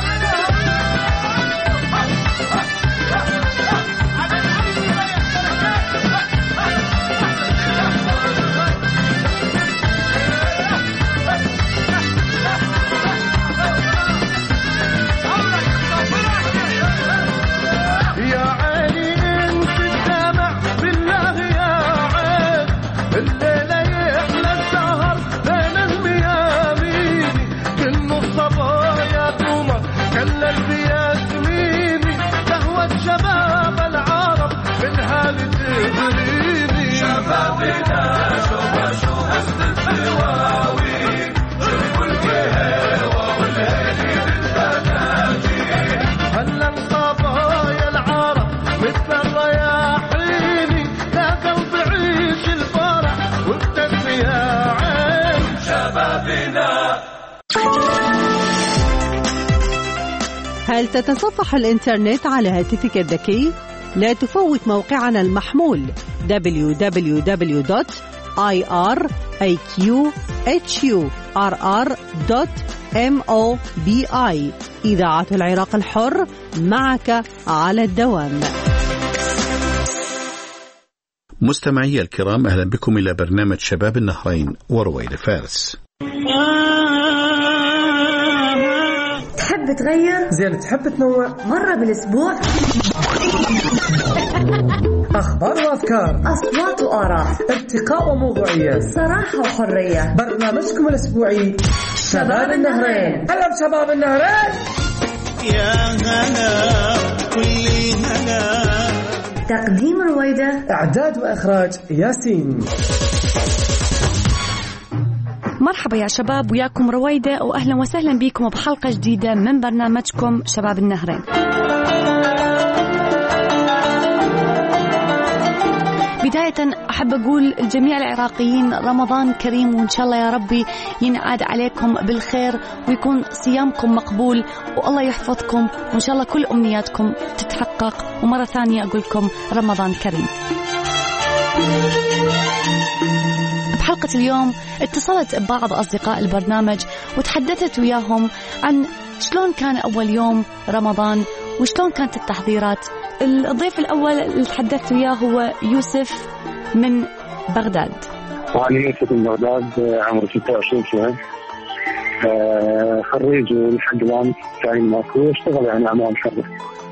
Speaker 11: يا عيني انت الدمع بالله يا عين، الليلة يحلى السهر بين الميامين، كل الصبايا قمر كلل بياسميني، قهوة شباب العرب بالهال تغريني. شبابنا شو وسط الدواوي، شربوا القهوة والهلي بالفناديل. هلا انقضايا العرب مثل الرياحين، يا قلب عيش الفرح وبتسمية عين. شبابنا.
Speaker 10: هل تتصفح الإنترنت على هاتفك الذكي؟ لا تفوت موقعنا المحمول www.iraqhur.mobi. إذاعة العراق الحر، معك على الدوام.
Speaker 1: مستمعي الكرام، أهلا بكم إلى برنامج شباب النهرين ورويدة فارس.
Speaker 5: تحب تغير؟
Speaker 7: زين. تحب تنوع؟
Speaker 5: مرة بالأسبوع.
Speaker 7: أخبار وأفكار،
Speaker 5: أصوات وآراء،
Speaker 7: ارتقاء وموضوعية،
Speaker 5: صراحة وحرية.
Speaker 7: برنامجكم الأسبوعي
Speaker 5: شباب النهرين.
Speaker 7: هلا بشباب النهرين.
Speaker 8: يا هلا كل هلا.
Speaker 5: تقديم رويدة،
Speaker 7: إعداد وإخراج ياسين.
Speaker 24: مرحبا يا شباب، وياكم رويدة، وأهلا وسهلا بكم بحلقة جديدة من برنامجكم شباب النهرين. بداية أحب أقول لجميع العراقيين رمضان كريم، وإن شاء الله يا ربي ينعاد عليكم بالخير ويكون صيامكم مقبول والله يحفظكم، وإن شاء الله كل أمنياتكم تتحقق. ومرة ثانية أقول لكم رمضان كريم. بحلقة اليوم اتصلت ببعض أصدقاء البرنامج وتحدثت وياهم عن شلون كان أول يوم رمضان وشلون كانت التحضيرات. الضيف الأول اللي تحدثت وياه هو يوسف من بغداد.
Speaker 25: وأنا يوسف من بغداد، عمري 26 سنة، خريج ولحد الآن تعين ماكو، واشتغل يعني أعمال حرة.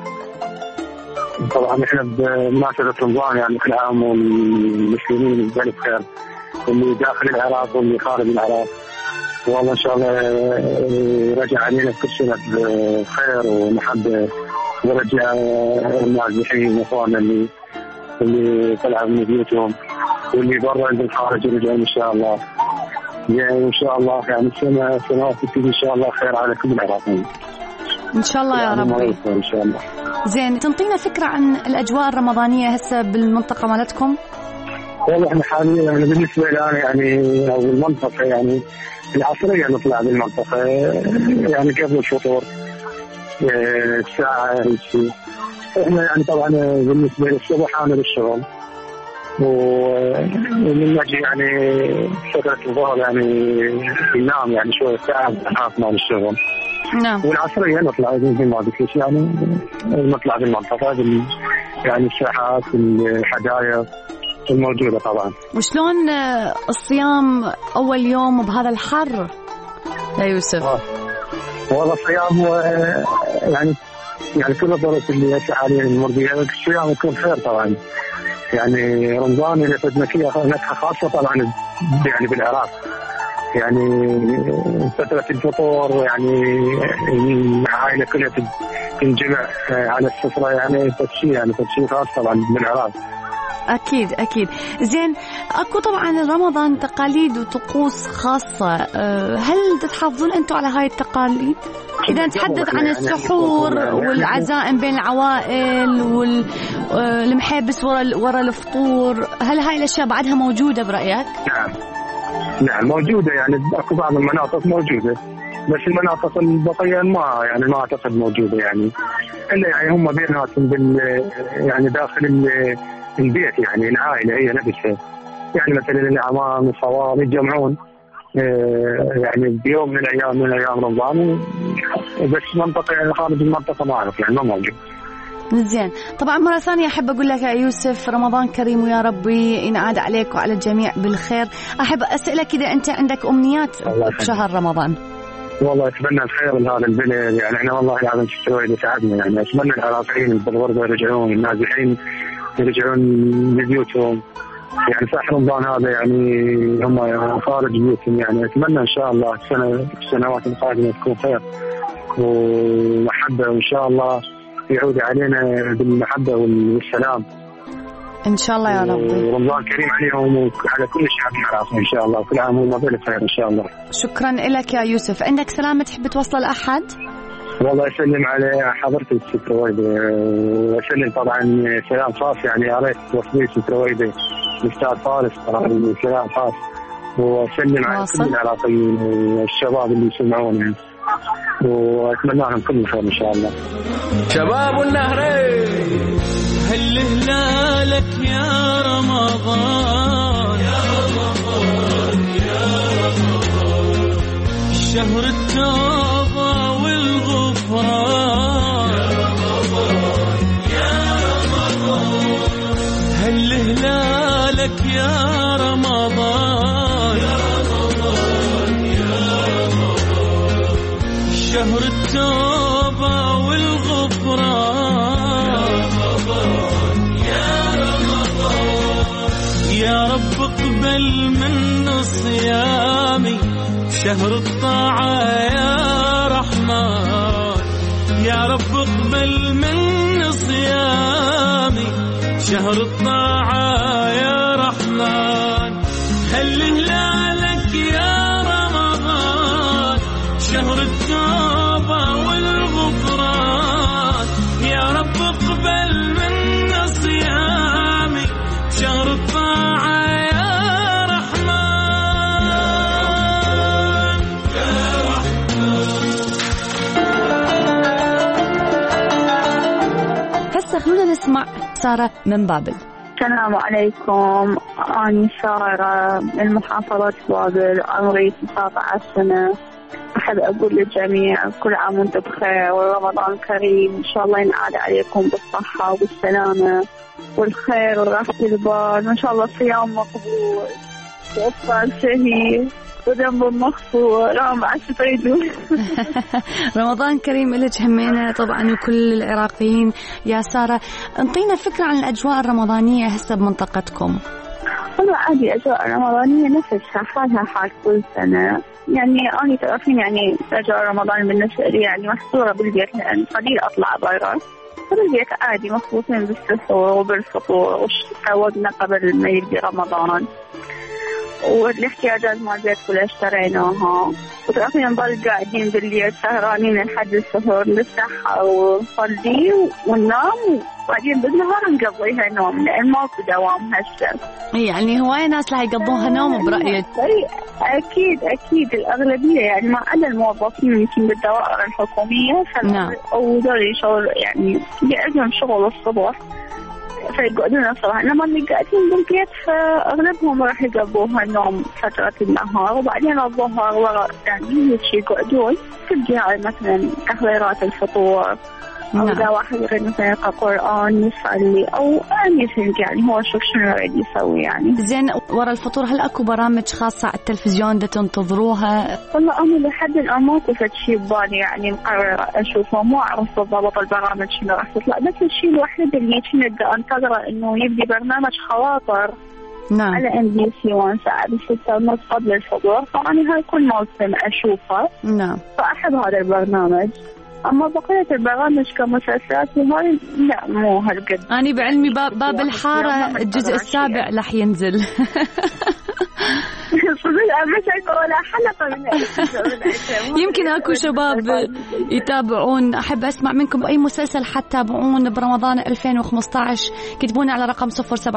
Speaker 25: طبعا احنا بمناسبة رمضان يعني كل عام والمسلمين بألف خير، اللي داخل العراق واللي خارج العراق، والله إن شاء الله رجع علينا كل سنة بخير ومحبة، ورجع النازحين اخواننا اللي طلعوا من بيوتهم واللي برا عند الخارج يرجعون ان شاء الله. يعني ان شاء الله يعني سنوات تبتدي ان شاء الله خير على كل العراقيين
Speaker 24: ان شاء الله يا ربي.
Speaker 25: ان شاء الله.
Speaker 24: زين، تنطينا فكرة عن الأجواء الرمضانية هسه بالمنطقة مالتكم؟
Speaker 25: والله احنا حاليا يعني بالنسبة لنا يعني او المنطقة يعني العصرية نطلع بالمنطقة يعني قبل الفطور الساعة شيء. احنا يعني طبعا بالنسبة للصبح انا بالشغل، ومن نجي يعني فترة الظهر يعني ننام يعني شوية ساعة نحاف مع الشغل.
Speaker 24: نعم.
Speaker 25: والعصرية نطلع زي ما قلت يعني نطلع بالمنطقة يعني الساحات الحدايق الموجودة طبعا.
Speaker 24: وشلون الصيام أول يوم بهذا الحر يا يوسف؟
Speaker 25: والله الصيام يعني كل الظروف اللي هسه حاليا نمر بها، الصيام يكون خير طبعا. يعني رمضان اللي فدنا فيها نكهة خاصة طبعا يعني بالعراق، يعني فترة الفطور يعني العائلة كلها تنجمع على السفرة، يعني تفشي خاص طبعا بالعراق.
Speaker 24: أكيد أكيد. زين، أكو طبعا رمضان تقاليد وطقوس خاصة، هل تتحافظون أنتم على هاي التقاليد؟ إذا نتحدث عن السحور والعزائم بين العوائل والمحابس ورا الفطور، هل هاي الأشياء بعدها موجودة برأيك؟
Speaker 25: نعم موجودة، يعني أكو بعض المناطق موجودة، بس المناطق البقية ما أعتقد موجودة يعني، إلا يعني هم بيناتهم يعني داخل البيت يعني العائلة هي نفسها، يعني مثلا الأعمام والصواب يتجمعون يعني بيوم من أيام رمضان، بس منطقة يعني خارج المنطقة ما أعرف يعني ما موجود.
Speaker 24: زين، طبعا مرة ثانية أحب أقول لك يا يوسف رمضان كريم ويا ربي ينعاد عليك وعلى الجميع بالخير. أحب أسألك إذا أنت عندك أمنيات بشهر رمضان.
Speaker 25: والله أتمنى الخير لهذا البلد، يعني إحنا والله العظيم شوي تعبنا، يعني أتمنى العراقيين بالغربة يرجعون، النازحين يرجعون لبيوتهم، يعني صح رمضان هذا يعني هم خارج بيوتهم، يعني أتمنى إن شاء الله السنوات القادمة تكون خير ومحبة، وإن شاء الله يعود علينا بالمحبة والسلام
Speaker 24: إن شاء الله يا رب.
Speaker 25: رمضان كريم عليهم وعلى كل الشعب العراقي إن شاء الله، وكل عام وهم بخير إن شاء الله.
Speaker 24: شكرا لك يا يوسف. عندك سلامة تحب توصل لأحد؟
Speaker 25: والله أسلم على حضرتك الست رويدة، وأسلم طبعا سلام خاص، يعني يا ريت توصلي الست رويدة الأستاذ فارس طبعا سلام خاص، وأسلم على كل العراقيين والشباب اللي يسمعون، وأتمنى لهم كل خير إن شاء الله.
Speaker 8: شباب النهرين هل هلالك يا رمضان، يا رمضان يا رمضان، شهر التوبة والغفران، يا رمضان يا رمضان، هل هلالك لك يا رمضان، يا رمضان يا رمضان، شهر التوبة والغفران، يا رمضان يا رب اقبل من صيامي، شهر الطاعة يا رحمن، يا رب اقبل من صيامي، شهر الطاعة يا رحمن، هل هلالك يا رمضان، شهر التوبة والغفران، يا رب اقبل من صيامي، شهر الطاعة يا رحمن، يا رحمن.
Speaker 24: هسه خلونا نسمع سارة من بابل.
Speaker 9: السلام عليكم، أنا سارة من محافظة بابل، عمري 19 سنة. أحب أقول للجميع كل عام وأنتم بخير ورمضان كريم، إن شاء الله ينعاد عليكم بالصحة والسلامة والخير وراحة البال، وإن شاء الله صيام مقبول وإفطار شهي وذنب مغفور. ما عاد تريدون.
Speaker 24: رمضان كريم لك همينة طبعا وكل العراقيين. يا سارة انطينا فكرة عن الأجواء الرمضانية هسه بمنطقتكم.
Speaker 9: والله عادي، أجواء رمضانية نفسها حالها حال كل سنة. يعني أنا تعرفين يعني أجواء رمضان بالنسبة لي يعني محصورة بالبيت، لأن قليل أطلع برا، فبالبيت عادي مخصوصين بالسحور وبالفطور وتعودنا قبل ما يبدي رمضان، والاحتياجات مال البيت كلها اشتريناها، وتعرفين نضل قاعدين بالليل سهرانين لحد السحور، نسحر ونصلي وننام، وبعدين بالنهار نقضيها نوم لأن ماكو دوام هسه.
Speaker 24: يعني هواية ناس راح يقضوها نوم برأيك؟
Speaker 9: أكيد الأغلبية، يعني ما عدا الموظفين يمكن بالدوائر الحكومية
Speaker 24: نعم،
Speaker 9: أو دول شغل يعني عندهم شغل الصبح فيقعدون الصباح، إنما اللي قاعدين بالبيت فأغلبهم راح يقضوها النوم فترة النهار، وبعدين الظهر وراء يعني يقعدون تبدي هاي مثلا تحضيرات الفطور، أو إذا واحد يريد مثلا يقرأ قرآن يصلي أو يفهم يعني هو شوف شنو يريد يسوي يعني.
Speaker 24: زين ورا الفطور هل أكو برامج خاصة على التلفزيون دا تنتظروها؟
Speaker 9: والله أنا لحد الآن ما كنت شيء ببالي يعني مقرر أشوفه، مو أعرف بالضبط البرامج شنو راح تطلع، بس الشيء الوحيد اللي كنت أنتظره إنه يبدي برنامج خواطر.
Speaker 24: نعم.
Speaker 9: على MBC 1 الساعة 6:30 قبل الفطور، فأنا هاي كل موسم أشوفها.
Speaker 24: نعم.
Speaker 9: فأحب هذا البرنامج. أما بقية البرامج كمسلسلات وهاي لا مو هالقد.
Speaker 24: أنا بعلمي باب الحارة الجزء السابع رح ينزل.
Speaker 9: ولا حلقة من
Speaker 24: يمكن أكو شباب يتابعون. أحب أسمع منكم أي مسلسل حتتابعون برمضان 2015. كتبونا على رقم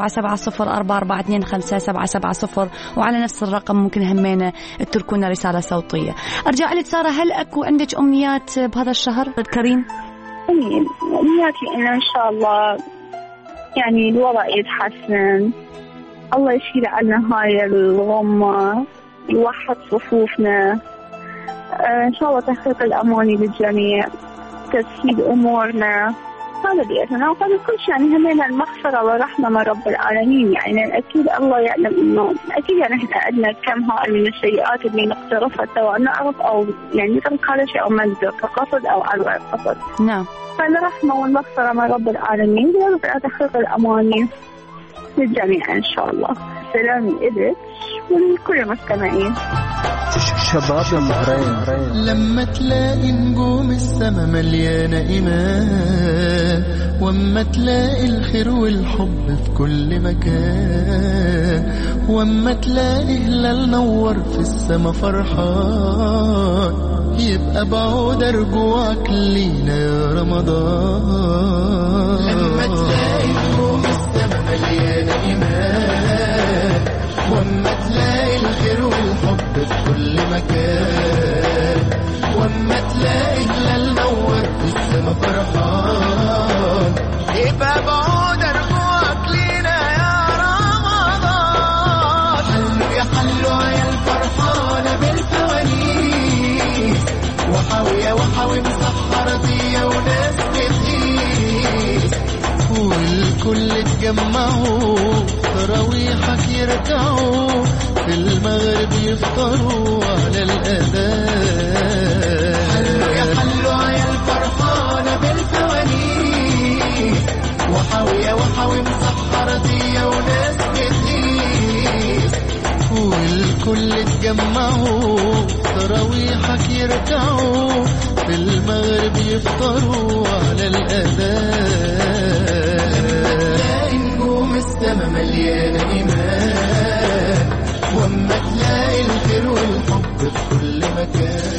Speaker 24: 077044257770 وعلى نفس الرقم ممكن همينا تتركونا رسالة صوتية. أرجع لك سارة، هل أكو عندك أمنيات بهذا الشهر الكريم؟
Speaker 9: أمنياتي إن شاء الله يعني الوضع يتحسن، الله يشيل عنا هاي الغمة، يوحد صفوفنا، إن شاء الله تحقيق الأماني للجميع، تسهيل أمورنا، هذا بإذنه. وقبل كل شيء يعني همينا المغفرة والرحمة من رب العالمين، يعني أكيد الله يعلم إنه أكيد يعني إحنا عندنا كم هاي من السيئات اللي نقترفها سواء نعرف أو يعني نترك هذا شيء أو ما ندرك كقصد أو عن غير قصد.
Speaker 24: نعم.
Speaker 9: فالرحمة والمغفرة من رب العالمين ويرجع تحقيق الأماني للجميع إن شاء الله. سلام إلك ولكل المستمعين.
Speaker 12: شباب النهرين.
Speaker 11: لما تلاقي نجوم السما مليانة إيمان، وأما تلاقي الخير والحب في كل مكان، وأما تلاقي هلال نور في السما فرحان، يبقى بعود أرجوعك لينا يا رمضان. لما تلاقي نجوم السما مليانة إيمان، وأما تلاقي الخير والحب في كل مكان، وأما تلاقي هلال نور في السما فرحان، يبقى بعود أرجوعك لينا يا رمضان. حلوا يا حلوا يا الفرحانة بالفوانيس، وحاوي مسحر ضية وناس بتقيس، والكل اتجمعوا تراويحك يركعوا في المغرب يفطروا على الأذان. حلوا يا حلوا يا الفرحانة بالفوانيس وحاوية وحاوي مسحر دية وناس بتقيس والكل اتجمعوا تراويحك يركعوا في المغرب يفطروا على الأذان. نجوم السما مليانة إيمان وأما تلاقي الخير والحب في كل مكان.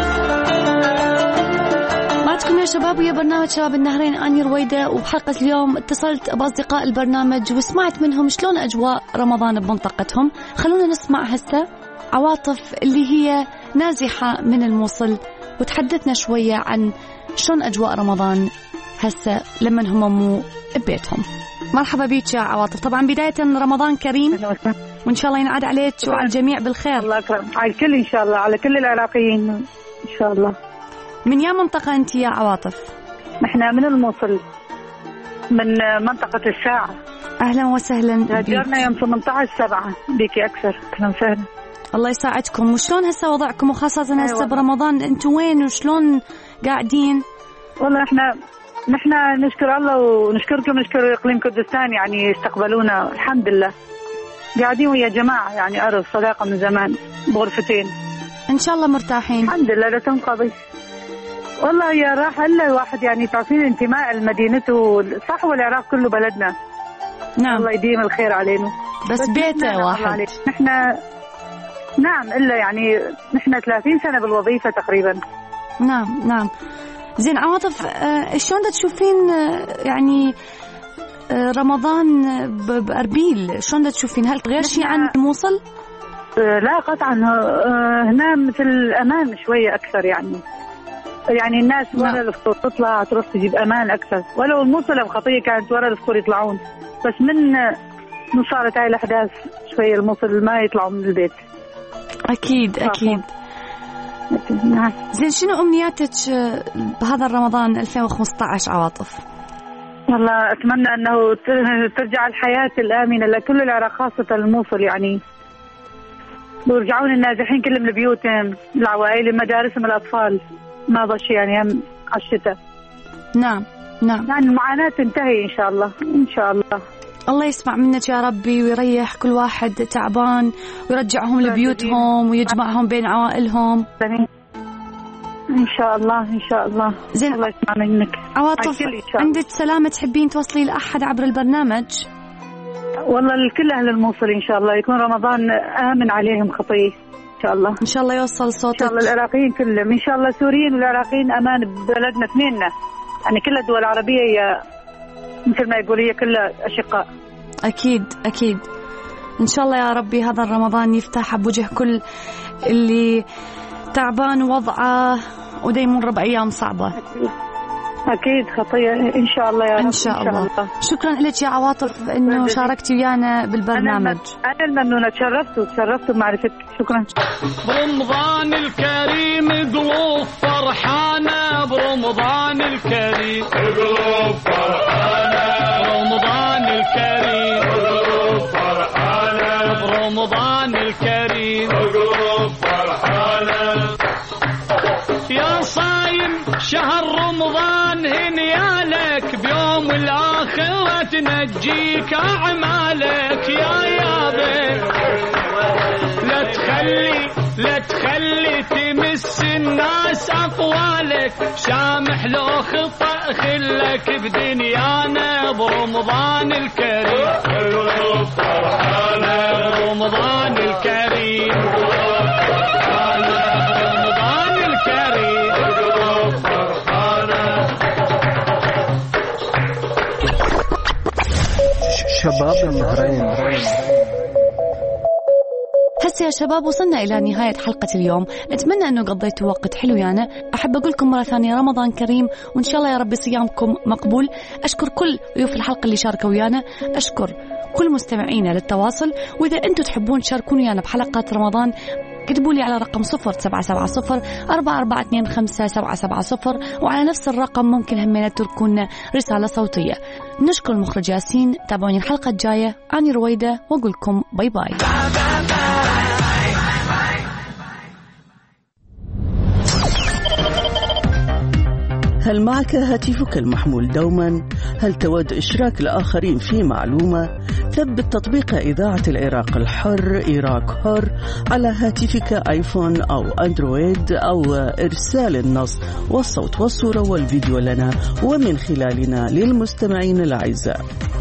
Speaker 24: معكم يا شباب ويا برنامج شباب النهرين، أني رويدة. وبحلقة اليوم اتصلت بأصدقاء البرنامج وسمعت منهم شلون أجواء رمضان بمنطقتهم. خلونا نسمع هسه عواطف اللي هي نازحة من الموصل وتحدثنا شوية عن شلون أجواء رمضان هسه لما هم مو ببيتهم. مرحبا بيك يا عواطف. طبعا بداية رمضان كريم وإن شاء الله ينعاد عليك وعلى الجميع بالخير.
Speaker 14: الله أكرم على الكل إن شاء الله، على كل العراقيين إن شاء الله.
Speaker 24: من يا منطقة أنت يا عواطف؟
Speaker 14: إحنا من الموصل، من منطقة الساعة.
Speaker 24: أهلا وسهلا.
Speaker 14: هاجرنا يوم 18/7 بيكي أكثر. أهلا وسهلا.
Speaker 24: الله يساعدكم. وشلون هسه وضعكم وخاصة هسه برمضان أنتوا وين وشلون قاعدين؟
Speaker 14: والله نحن نشكر الله ونشكركم، نشكر إقليم كردستان يعني استقبلونا الحمد لله. قاعدين ويا جماعة يعني أرض صداقة من زمان بغرفتين.
Speaker 24: إن شاء الله مرتاحين
Speaker 14: الحمد لله. لا تنقضي والله يا راحة إلا الواحد يعني تعرفين انتماء لمدينته صح، والعراق كله بلدنا.
Speaker 24: نعم
Speaker 14: الله يديم الخير علينا.
Speaker 24: بس بيته واحد.
Speaker 14: نحن نعم إلا يعني نحن 30 سنة بالوظيفة تقريبا.
Speaker 24: نعم. زين عواطف، شلون تشوفين يعني رمضان بأربيل؟ شلون تشوفين؟ هل تغير شيء عن الموصل؟
Speaker 14: لا قطعا. هنا مثل الأمان شوية أكثر يعني الناس ورا الفطور تطلع تروح تجيب أمان أكثر، ولو الموصل خطية كانت ورا الفطور يطلعون، بس من صارت هاي الأحداث شوية الموصل ما يطلعوا من البيت.
Speaker 24: أكيد. زين شنو أمنياتك بهذا رمضان 2015 عواطف؟
Speaker 14: والله أتمنى أنه ترجع الحياة الآمنة لكل العراق خاصة الموصل يعني، ويرجعون النازحين كلهم لبيوتهم، العوائل، مدارسهم، الأطفال، ما ضل شيء يعني هم على الشتاء.
Speaker 24: نعم
Speaker 14: يعني المعاناة تنتهي إن شاء الله. إن شاء الله.
Speaker 24: الله يسمع منك يا ربي ويريح كل واحد تعبان ويرجعهم لبيوتهم ويجمعهم بين عوائلهم
Speaker 14: إن شاء الله.
Speaker 24: زين
Speaker 14: الله يسمع منك
Speaker 24: عواطف. عندك سلامة تحبين توصلي لأحد عبر البرنامج؟
Speaker 14: والله الكل أهل الموصل إن شاء الله يكون رمضان آمن عليهم خطية إن شاء الله.
Speaker 24: إن شاء الله يوصل صوتك.
Speaker 14: إن شاء الله العراقيين كلهم إن شاء الله، سوريين والعراقيين أمان ببلدنا اثنيننا يعني، كل الدول العربية هي مثل ما يقول هي كلها أشقاء.
Speaker 24: أكيد إن شاء الله يا ربي هذا رمضان يفتح بوجه كل اللي تعبان ووضعه ودا يمر بأيام صعبة.
Speaker 14: أكيد خطية إن شاء الله يا رب.
Speaker 24: إن شاء الله. شكرا لك يا عواطف إنه شاركتي ويانا بالبرنامج.
Speaker 14: أنا الممنونة، تشرفت بمعرفتك. شكرا.
Speaker 8: برمضان الكريم قلوب فرحانة، برمضان الكريم قلوب فرحانة، برمضان الكريم قلوب فرحانة، برمضان الكريم قلوب فرحانة. يا صايم شهر رمضان هنيالك، بيوم الآخرة تنجيك أعمالك يا يابا. لا تخلي تمس الناس أقوالك، سامح لو خطأ خلك بدنيانا. برمضان الكريم قلوب فرحانة، برمضان الكريم برمضان الكريم قلوب فرحانة.
Speaker 12: شباب النهرين.
Speaker 24: هسه يا شباب وصلنا إلى نهاية حلقة اليوم. أتمنى أنه قضيتوا وقت حلو ويانا. أحب أقول لكم مرة ثانية رمضان كريم، وإن شاء الله يا رب صيامكم مقبول. أشكر كل ضيوف الحلقة اللي شاركوا ويانا، أشكر كل مستمعينا للتواصل. وإذا أنتم تحبون تشاركون ويانا بحلقات رمضان كتبوا لي على رقم 0770-4425-770 وعلى نفس الرقم ممكن همنا تركونا رسالة صوتية. نشكر المخرج ياسين. تابعوني الحلقة الجاية. أنا رويدة وأقول لكم باي باي.
Speaker 2: هل معك هاتفك المحمول دوما؟ هل تود إشراك الآخرين في معلومة؟ ثبت تطبيق إذاعة العراق الحر إيراك حر على هاتفك آيفون أو أندرويد، أو إرسال النص والصوت والصورة والفيديو لنا ومن خلالنا للمستمعين الأعزاء.